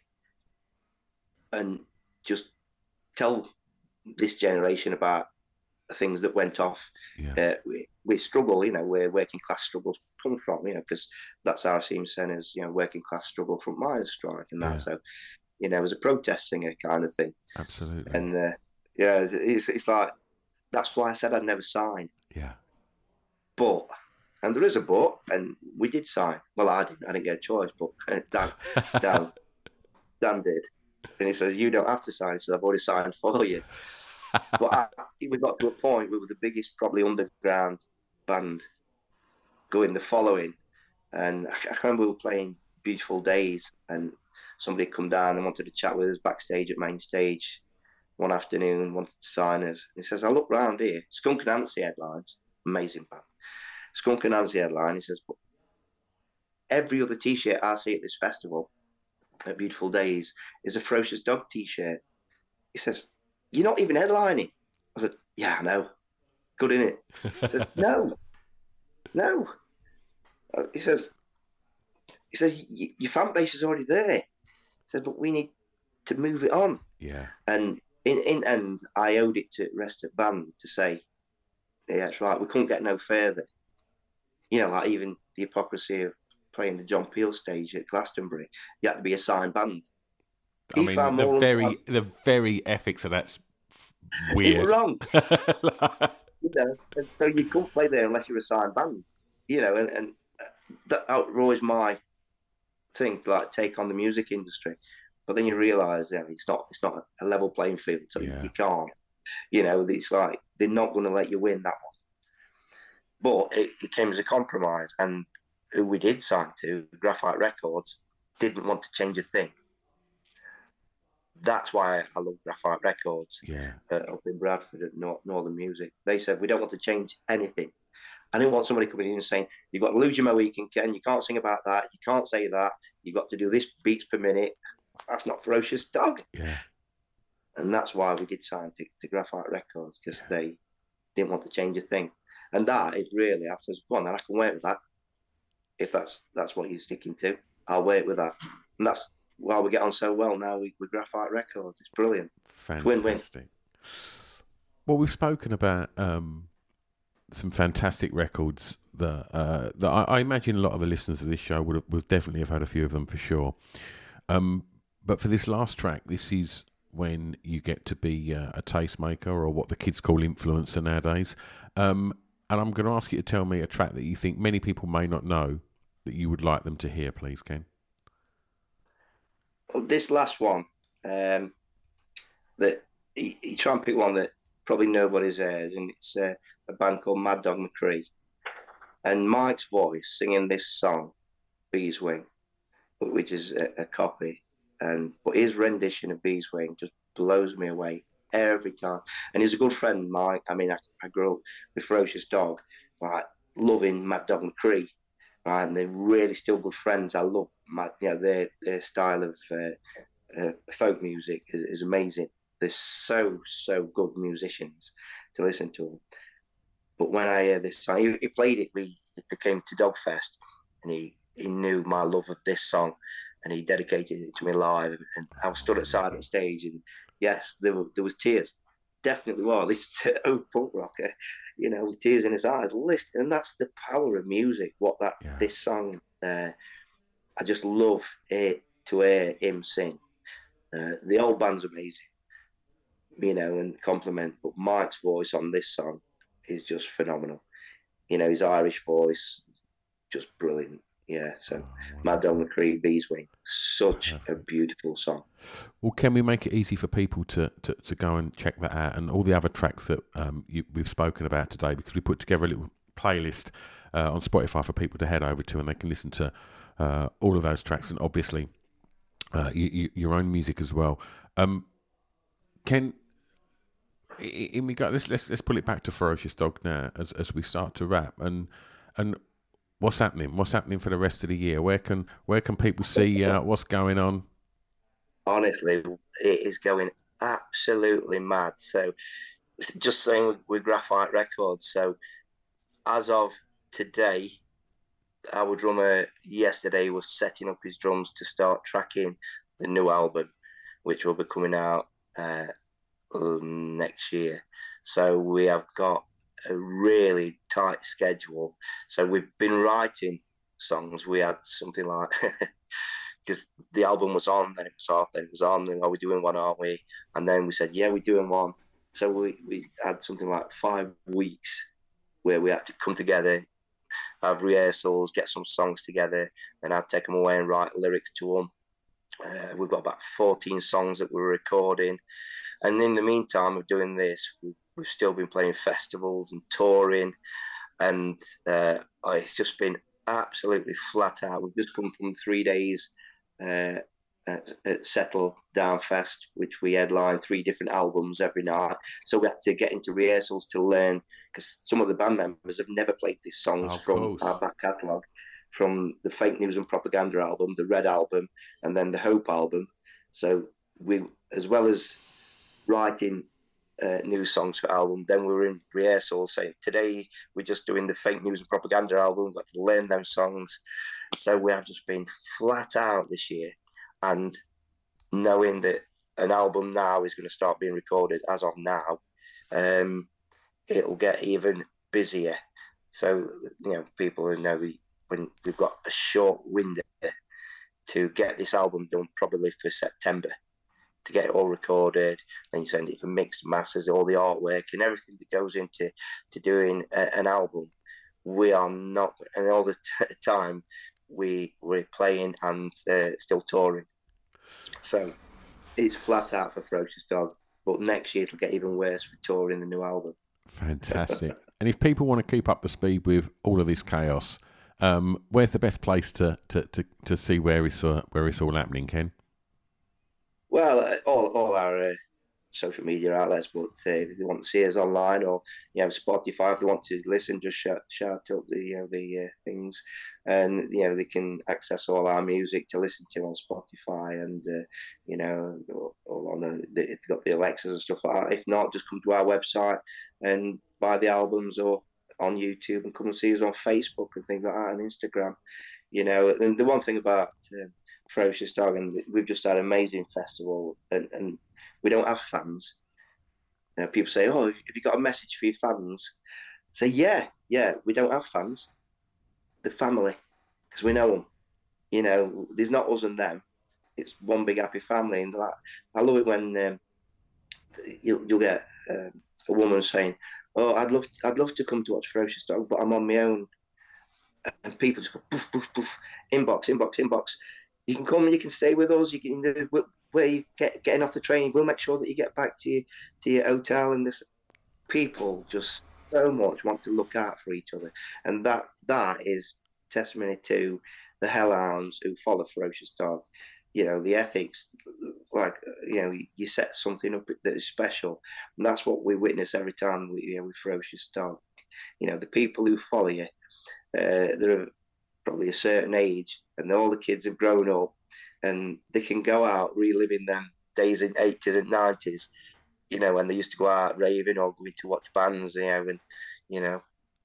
and just tell this generation about the things that went off. Yeah. Uh, we, we struggle, you know, where working class struggles come from, you know, because that's our scene centers, you know, working class struggle from miners' strike and that. Yeah. So, you know, as a protest singer kind of thing. Absolutely. And uh, yeah, it's it's like, that's why I said I'd never sign. Yeah. But, and there is a but, and we did sign. Well, I didn't. I didn't get a choice, but Dan, Dan, Dan did. And he says, you don't have to sign, so I've already signed for you. But I, we got to a point where we were the biggest, probably, underground band going the following. And I, I remember we were playing Beautiful Days, and somebody come down and wanted to chat with us backstage at main stage one afternoon, wanted to sign us. He says, I look round here, Skunk Anansie headlines, amazing band. Skunk Anansie headline, he says, but every other T-shirt I see at this festival, at Beautiful Days, is a Ferocious Dog T-shirt. He says, you're not even headlining. I said, yeah, I know. Good, innit? He said, no. No. He says, he says, your fan base is already there. He said, but we need to move it on. Yeah. And in in end, I owed it to Rest of Band to say, yeah, that's right, we couldn't get no further. You know, like even the hypocrisy of playing the John Peel stage at Glastonbury, you had to be a signed band. I he mean, the very fun. the very ethics of that's weird. It was wrong. You know, and so you couldn't play there unless you're a signed band. You know, and, and that, that was always my thing, like take on the music industry. But then you realise that yeah, it's not it's not a level playing field, so yeah. you can't. You know, it's like they're not going to let you win that one. But it, it came as a compromise, and who we did sign to, Graphite Records, didn't want to change a thing. That's why I love Graphite Records. Yeah. Uh, up in Bradford at Northern Music. They said, we don't want to change anything. I didn't want somebody coming in and saying, you've got to lose your Mohican, Ken, you can't sing about that, you can't say that, you've got to do this beats per minute. That's not Ferocious Dog. Yeah. And that's why we did sign to, to Graphite Records, because yeah. they didn't want to change a thing. And that is really, I says, go on, then I can work with that. If that's that's what you're sticking to, I'll work with that. And that's why we get on so well now with, with Graphite Records. It's brilliant. Fantastic. Win-win. Well, we've spoken about um, some fantastic records that uh, that I, I imagine a lot of the listeners of this show would have, would definitely have had a few of them for sure. Um, but for this last track, this is when you get to be uh, a tastemaker, or what the kids call influencer nowadays. Um, and I'm going to ask you to tell me a track that you think many people may not know that you would like them to hear, please, Ken. Well, this last one, um, that you, you try and pick one that probably nobody's heard, and it's uh, a band called Mad Dog McCree. And Mike's voice singing this song, Bees Wing, which is a, a copy, and but his rendition of Bees Wing just blows me away every time. And he's a good friend, Mike. I mean, I, I grew up with Ferocious Dog, like loving Mad Dog McCree, right? And they're really still good friends. I love my, you know, their their style of uh, uh, folk music is, is amazing. They're so so good musicians to listen to them. But when I hear this song, he, he played it. We they came to Dogfest, and he. He knew my love of this song, and he dedicated it to me live. And I was stood at the side of the stage, and yes, there were, there was tears. Definitely was. This old punk rocker, you know, with tears in his eyes. Listen, and that's the power of music. What that yeah. this song, uh, I just love it to hear him sing. Uh, the old band's amazing, you know, and compliment. But Mike's voice on this song is just phenomenal. You know, his Irish voice, just brilliant. Yeah, so oh, Mad on the Creek, Bees Wing, such a beautiful song. Well, can we make it easy for people to, to, to go and check that out and all the other tracks that um, you, we've spoken about today? Because we put together a little playlist uh, on Spotify for people to head over to, and they can listen to uh, all of those tracks and obviously uh, you, you, your own music as well. Um, can in we go? Let's let's let's pull it back to Ferocious Dog now as as we start to wrap and and. What's happening? What's happening for the rest of the year? Where can where can people see you? Uh, what's going on? Honestly, it is going absolutely mad. So, just saying with, with Graphite Records. So, as of today, our drummer yesterday was setting up his drums to start tracking the new album, which will be coming out uh, next year. So we have got a really tight schedule. So we've been writing songs. We had something like, because the album was on, then it was off, then it was on, then are we doing one, aren't we? And then we said, yeah, we're doing one. So we, we had something like five weeks where we had to come together, have rehearsals, get some songs together, then I'd take them away and write lyrics to them. Uh, we've got about fourteen songs that we're recording. And in the meantime of doing this, we've, we've still been playing festivals and touring. And uh, it's just been absolutely flat out. We've just come from three days uh, at, at Settle Down Fest, which we headlined three different albums every night. So we had to get into rehearsals to learn, because some of the band members have never played these songs oh, from course. our back catalogue, from the Fake News and Propaganda album, the Red album, and then the Hope album. So we, as well as writing uh, new songs for album, then we were in rehearsals saying, today we're just doing the Fake News and Propaganda album, we've got to learn them songs. So we have just been flat out this year, and knowing that an album now is going to start being recorded as of now, um, it'll get even busier. So, you know, people know we, when we've got a short window to get this album done, probably for September, to get it all recorded, then you send it for mixed masters, all the artwork and everything that goes into to doing a, an album. We are not, and all the t- time we we're playing and uh, still touring. So it's flat out for Ferocious Dog. But next year it'll get even worse for touring the new album. Fantastic. And if people want to keep up the speed with all of this chaos, um, where's the best place to to, to, to see where it's uh, where it's all happening, Ken? Well, uh, all all our uh, social media outlets, but uh, if they want to see us online, or you know, Spotify, if they want to listen, just shout, shout up the you know the uh, things, and you know they can access all our music to listen to on Spotify, and uh, you know, or, or on a, if they've got the Alexas and stuff like that. If not, just come to our website and buy the albums, or on YouTube, and come and see us on Facebook and things like that, and Instagram. You know, and the one thing about uh, Ferocious Dog, and we've just had an amazing festival, and, and we don't have fans. You know, people say, oh, have you got a message for your fans? I say, yeah, yeah, we don't have fans. The family, because we know them. You know, there's not us and them. It's one big happy family. And like, I love it when um, you'll, you'll get uh, a woman saying, oh, I'd love, I'd love to come to watch Ferocious Dog, but I'm on my own. And people just go, poof, poof, poof, inbox, inbox, inbox. You can come, you can stay with us. You can, where you get getting off the train, we'll make sure that you get back to your to your hotel. And this, people just so much want to look out for each other, and that that is testimony to the Hellhounds who follow Ferocious Dog. You know, the ethics, like you know, you set something up that is special, and that's what we witness every time we you know, with Ferocious Dog. You know, the people who follow you, uh, they're probably a certain age, and all the kids have grown up, and they can go out reliving them days in eighties and nineties, you know, when they used to go out raving or going to watch bands, you know, and you know,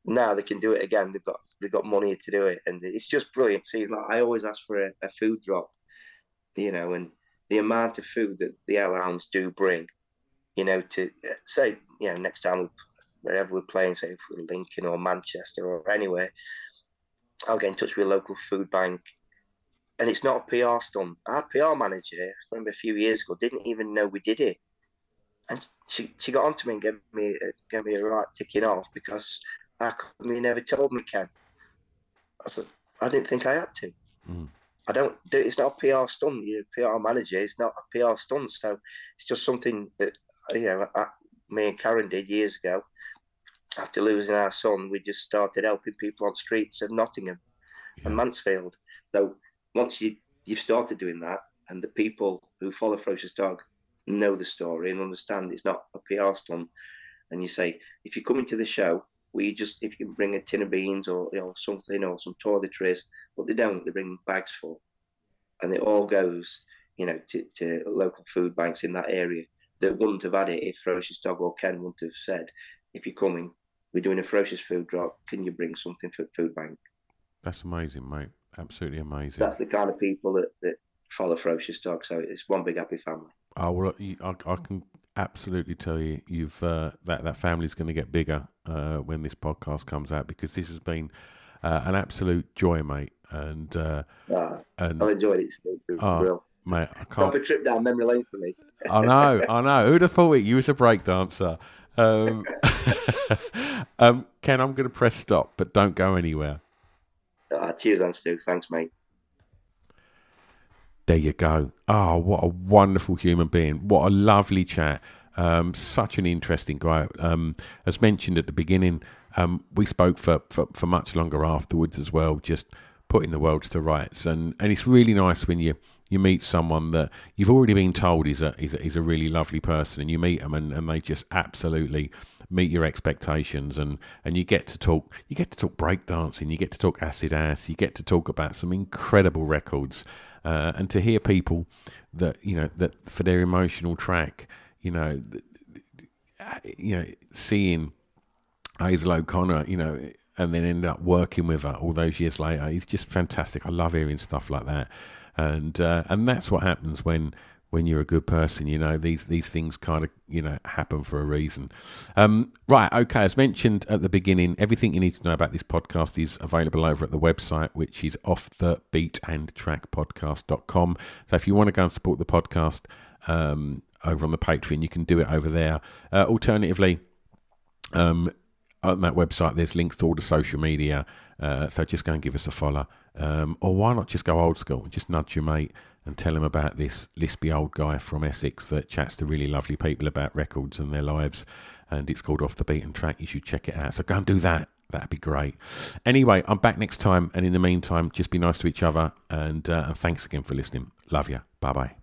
now they can do it again. They've got they've got money to do it, and it's just brilliant. See, like, I always ask for a, a food drop, you know, and the amount of food that the Hellhounds do bring, you know, to say, you know, next time we, wherever we're playing, say if we're Lincoln or Manchester or anywhere, I'll get in touch with a local food bank. And it's not a P R stunt. Our P R manager, I remember a few years ago, didn't even know we did it. And she, she got onto me and gave me, gave me a right ticking off because how come you never told me, Ken? I said, I didn't think I had to. Mm. I don't do it's not a P R stunt. You're a P R manager. It's not a P R stunt. So it's just something that, you know, I, me and Karen did years ago. After losing our son, we just started helping people on streets of Nottingham yeah. and Mansfield. So once you, you've started doing that, and the people who follow Ferocious Dog know the story and understand it's not a P R stunt, and you say, if you come into the show, will you just, if you can bring a tin of beans or, you know, something or some toiletries, but they don't, they bring bags full. And it all goes, you know, to, to local food banks in that area that wouldn't have had it if Ferocious Dog or Ken wouldn't have said, if you're coming, we're doing a Ferocious food drop, can you bring something for the food bank? That's amazing, mate. Absolutely amazing. That's the kind of people that, that follow Ferocious Dog, so it's one big happy family. Oh, well, I, I can absolutely tell you, you've uh, that that family's going to get bigger uh, when this podcast comes out, because this has been uh, an absolute joy, mate. And, uh, ah, and I've enjoyed it. It's oh, real. Mate, I can't. Proper trip down memory lane for me. I know, I know. Who'd have thought it? You was a break dancer. Um, um, Ken, I'm going to press stop, but don't go anywhere. Ah, cheers, Anstu. Thanks, mate. There you go. Oh, what a wonderful human being. What a lovely chat. Um, such an interesting guy. Um, as mentioned at the beginning, um, we spoke for, for, for much longer afterwards as well, just putting the world to rights. And, and it's really nice when you, you meet someone that you've already been told is a, is a, is a really lovely person, and you meet them and, and they just absolutely meet your expectations, and, and you get to talk you get to talk breakdancing, you get to talk acid ass, you get to talk about some incredible records. Uh, and to hear people that, you know, that for their emotional track, you know, you know, seeing Hazel O'Connor, you know, and then end up working with her all those years later, it's just fantastic. I love hearing stuff like that, and uh, and that's what happens when when you're a good person. You know, these these things kind of, you know, happen for a reason. Um, right, okay, as mentioned at the beginning, everything you need to know about this podcast is available over at the website, which is off the beat and track podcast dot com. So if you want to go and support the podcast um, over on the Patreon, you can do it over there. Uh, alternatively, um, on that website, there's links to all the social media. Uh, so just go and give us a follow. Um, or why not just go old school? Just nudge your mate and tell him about this lispy old guy from Essex that chats to really lovely people about records and their lives. And it's called Off the Beaten Track. You should check it out. So go and do that. That'd be great. Anyway, I'm back next time. And in the meantime, just be nice to each other. And, uh, and thanks again for listening. Love you. Bye-bye.